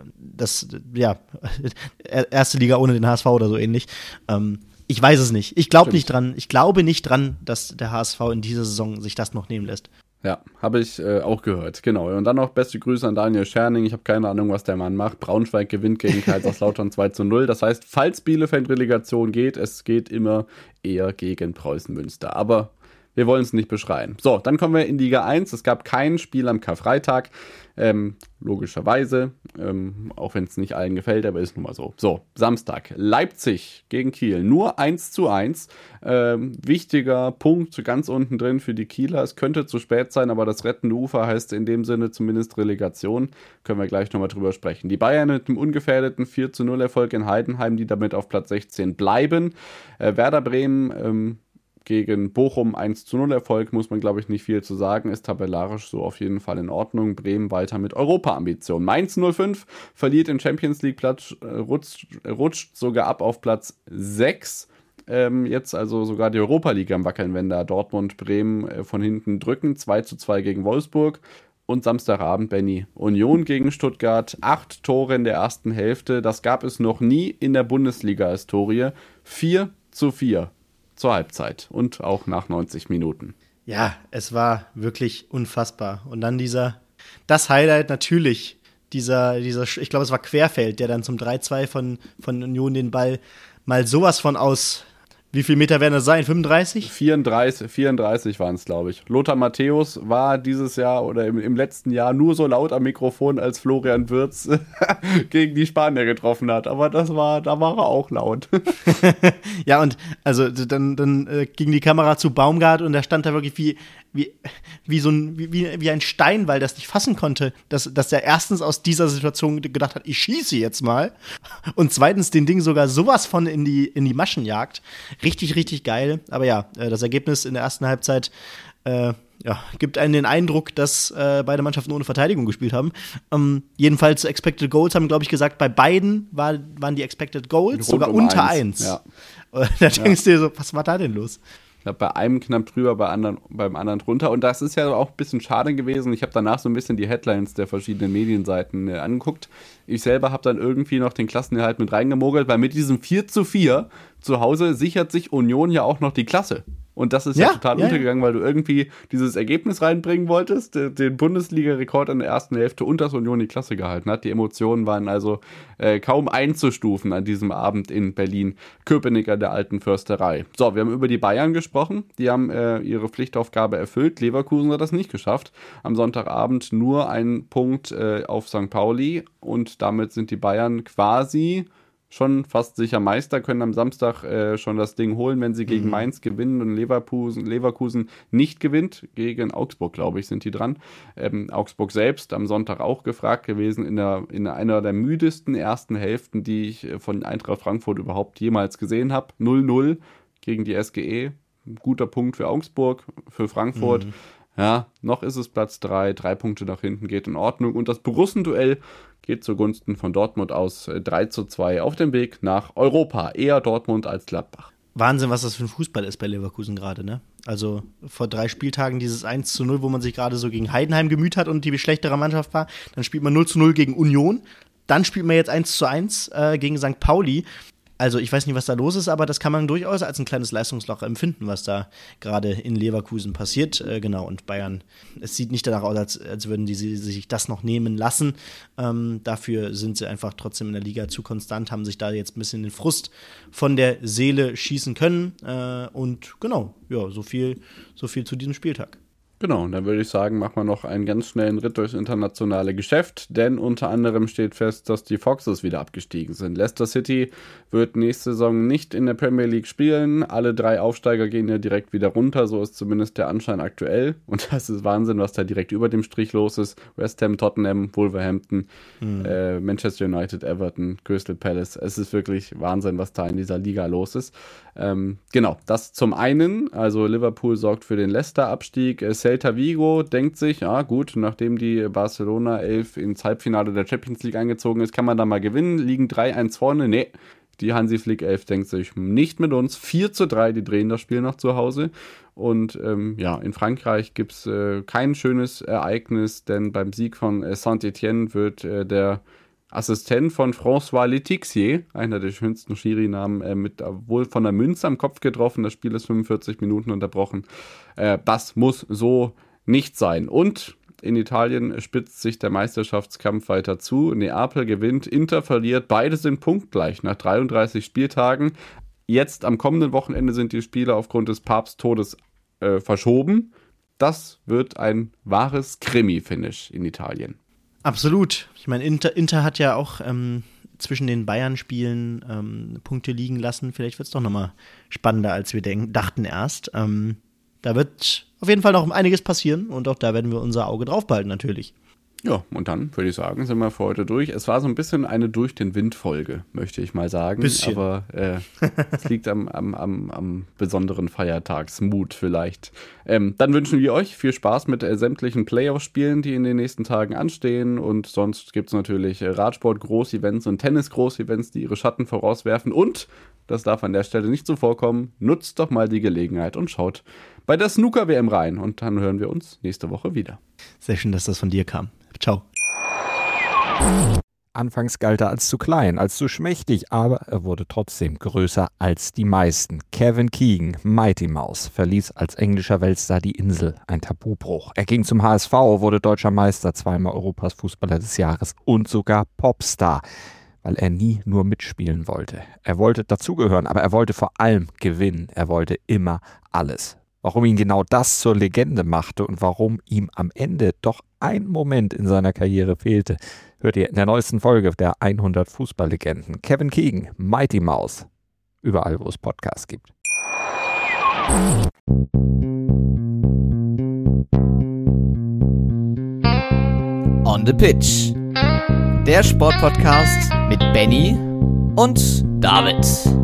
erste Liga ohne den HSV oder so ähnlich. Ich weiß es nicht. Ich glaube nicht dran. Ich glaube nicht dran, dass der HSV in dieser Saison sich das noch nehmen lässt. Ja, habe ich auch gehört, genau. Und dann noch beste Grüße an Daniel Scherning. Ich habe keine Ahnung, was der Mann macht. Braunschweig gewinnt gegen Kaiserslautern 2:0. Das heißt, falls Bielefeld Relegation geht, es geht immer eher gegen Preußen Münster. Aber wir wollen es nicht beschreien. So, dann kommen wir in Liga 1. Es gab kein Spiel am Karfreitag. Logischerweise, auch wenn es nicht allen gefällt, aber ist nun mal so. So, Samstag, Leipzig gegen Kiel, nur 1:1. Wichtiger Punkt ganz unten drin für die Kieler. Es könnte zu spät sein, aber das rettende Ufer heißt in dem Sinne zumindest Relegation. Können wir gleich nochmal drüber sprechen. Die Bayern mit einem ungefährdeten 4:0 Erfolg in Heidenheim, die damit auf Platz 16 bleiben. Werder Bremen gegen Bochum 1:0 Erfolg, muss man glaube ich nicht viel zu sagen, ist tabellarisch so auf jeden Fall in Ordnung. Bremen weiter mit Europa-Ambitionen. Mainz 05 verliert den Champions League Platz, rutscht sogar ab auf Platz 6. Jetzt also sogar die Europa-Liga am Wackeln, wenn da Dortmund Bremen von hinten drücken. 2:2 gegen Wolfsburg. Und Samstagabend, Benny, Union gegen Stuttgart, 8 Tore in der ersten Hälfte. Das gab es noch nie in der Bundesliga-Historie. 4:4. Zur Halbzeit und auch nach 90 Minuten. Ja, es war wirklich unfassbar. Und dann das Highlight natürlich, dieser, ich glaube, es war Querfeld, der dann zum 3-2 von Union den Ball mal sowas von aus, wie viel Meter werden das sein, 35? 34 waren es, glaube ich. Lothar Matthäus war dieses Jahr oder im letzten Jahr nur so laut am Mikrofon, als Florian Wirtz gegen die Spanier getroffen hat. Aber da war er auch laut. Ja, und also dann ging die Kamera zu Baumgart und da stand da wirklich wie ein Stein, weil das nicht fassen konnte, dass er erstens aus dieser Situation gedacht hat, ich schieße jetzt mal, und zweitens den Ding sogar sowas von in die Maschen jagt. Richtig, richtig geil. Aber ja, das Ergebnis in der ersten Halbzeit gibt einen den Eindruck, dass beide Mannschaften ohne Verteidigung gespielt haben. Jedenfalls Expected Goals haben, glaube ich, gesagt, bei beiden waren die Expected Goals sogar unter 1. Ja. Da denkst du dir so, was war da denn los? Ich glaube, bei einem knapp drüber, beim anderen drunter. Und das ist ja auch ein bisschen schade gewesen. Ich habe danach so ein bisschen die Headlines der verschiedenen Medienseiten angeguckt. Ich selber habe dann irgendwie noch den Klassenerhalt mit reingemogelt, weil mit diesem 4:4 zu Hause sichert sich Union ja auch noch die Klasse. Und das ist ja total untergegangen, weil du irgendwie dieses Ergebnis reinbringen wolltest, den Bundesliga-Rekord in der ersten Hälfte und das Union die Klasse gehalten hat. Die Emotionen waren also kaum einzustufen an diesem Abend in Berlin-Köpenick an der Alten Försterei. So, wir haben über die Bayern gesprochen. Die haben ihre Pflichtaufgabe erfüllt. Leverkusen hat das nicht geschafft. Am Sonntagabend nur ein Punkt auf St. Pauli und damit sind die Bayern quasi schon fast sicher Meister, können am Samstag schon das Ding holen, wenn sie gegen Mainz gewinnen und Leverkusen nicht gewinnt. Gegen Augsburg, glaube ich, sind die dran. Augsburg selbst am Sonntag auch gefragt gewesen in einer der müdesten ersten Hälften, die ich von Eintracht Frankfurt überhaupt jemals gesehen habe. 0-0 gegen die SGE. Ein guter Punkt für Augsburg, für Frankfurt. Ja, noch ist es Platz 3 Punkte nach hinten, geht in Ordnung. Und das Borussen-Duell geht zugunsten von Dortmund aus 3:2 auf dem Weg nach Europa. Eher Dortmund als Gladbach. Wahnsinn, was das für ein Fußball ist bei Leverkusen gerade, ne? Also vor 3 Spieltagen dieses 1:0, wo man sich gerade so gegen Heidenheim gemüht hat und die schlechtere Mannschaft war. Dann spielt man 0:0 gegen Union. Dann spielt man jetzt 1:1 gegen St. Pauli. Also ich weiß nicht, was da los ist, aber das kann man durchaus als ein kleines Leistungsloch empfinden, was da gerade in Leverkusen passiert. Genau, und Bayern, es sieht nicht danach aus, als würden die sich das noch nehmen lassen. Dafür sind sie einfach trotzdem in der Liga zu konstant, haben sich da jetzt ein bisschen den Frust von der Seele schießen können. Und genau, ja, so viel zu diesem Spieltag. Genau, und dann würde ich sagen, machen wir noch einen ganz schnellen Ritt durchs internationale Geschäft, denn unter anderem steht fest, dass die Foxes wieder abgestiegen sind. Leicester City wird nächste Saison nicht in der Premier League spielen. Alle 3 Aufsteiger gehen ja direkt wieder runter, so ist zumindest der Anschein aktuell. Und das ist Wahnsinn, was da direkt über dem Strich los ist. West Ham, Tottenham, Wolverhampton, Manchester United, Everton, Crystal Palace. Es ist wirklich Wahnsinn, was da in dieser Liga los ist. Genau, das zum einen. Also Liverpool sorgt für den Leicester-Abstieg. Celta Vigo denkt sich, gut, nachdem die Barcelona 11 ins Halbfinale der Champions League eingezogen ist, kann man da mal gewinnen. Liegen 3-1 vorne. Nee, die Hansi Flick 11 denkt sich, nicht mit uns. 4:3, die drehen das Spiel noch zu Hause. Und in Frankreich gibt es kein schönes Ereignis, denn beim Sieg von Saint-Étienne wird der Assistent von François Letixier, einer der schönsten Schiri-Namen, mit wohl von der Münze am Kopf getroffen. Das Spiel ist 45 Minuten unterbrochen. Das muss so nicht sein. Und in Italien spitzt sich der Meisterschaftskampf weiter zu. Neapel gewinnt, Inter verliert. Beide sind punktgleich nach 33 Spieltagen. Jetzt am kommenden Wochenende sind die Spiele aufgrund des Papsttodes verschoben. Das wird ein wahres Krimi-Finish in Italien. Absolut. Ich meine, Inter hat ja auch zwischen den Bayern-Spielen Punkte liegen lassen. Vielleicht wird es doch nochmal spannender, als wir dachten erst. Da wird auf jeden Fall noch einiges passieren und auch da werden wir unser Auge drauf behalten, natürlich. Ja, und dann würde ich sagen, sind wir für heute durch. Es war so ein bisschen eine Durch-den-Wind-Folge, möchte ich mal sagen. Bisschen. Aber es liegt am besonderen Feiertagsmut vielleicht. Dann wünschen wir euch viel Spaß mit sämtlichen Playoff-Spielen, die in den nächsten Tagen anstehen. Und sonst gibt es natürlich Radsport-Groß-Events und Tennis-Groß-Events, die ihre Schatten vorauswerfen. Und, das darf an der Stelle nicht so vorkommen, nutzt doch mal die Gelegenheit und schaut bei der Snooker-WM rein. Und dann hören wir uns nächste Woche wieder. Sehr schön, dass das von dir kam. Ciao. Anfangs galt er als zu klein, als zu schmächtig, aber er wurde trotzdem größer als die meisten. Kevin Keegan, Mighty Mouse, verließ als englischer Weltstar die Insel, ein Tabubruch. Er ging zum HSV, wurde deutscher Meister, zweimal Europas Fußballer des Jahres und sogar Popstar, weil er nie nur mitspielen wollte. Er wollte dazugehören, aber er wollte vor allem gewinnen. Er wollte immer alles. Warum ihn genau das zur Legende machte und warum ihm am Ende doch ein Moment in seiner Karriere fehlte, hört ihr in der neuesten Folge der 100 Fußballlegenden. Kevin Keegan, Mighty Mouse. Überall, wo es Podcasts gibt. On the Pitch. Der Sportpodcast mit Benny und David.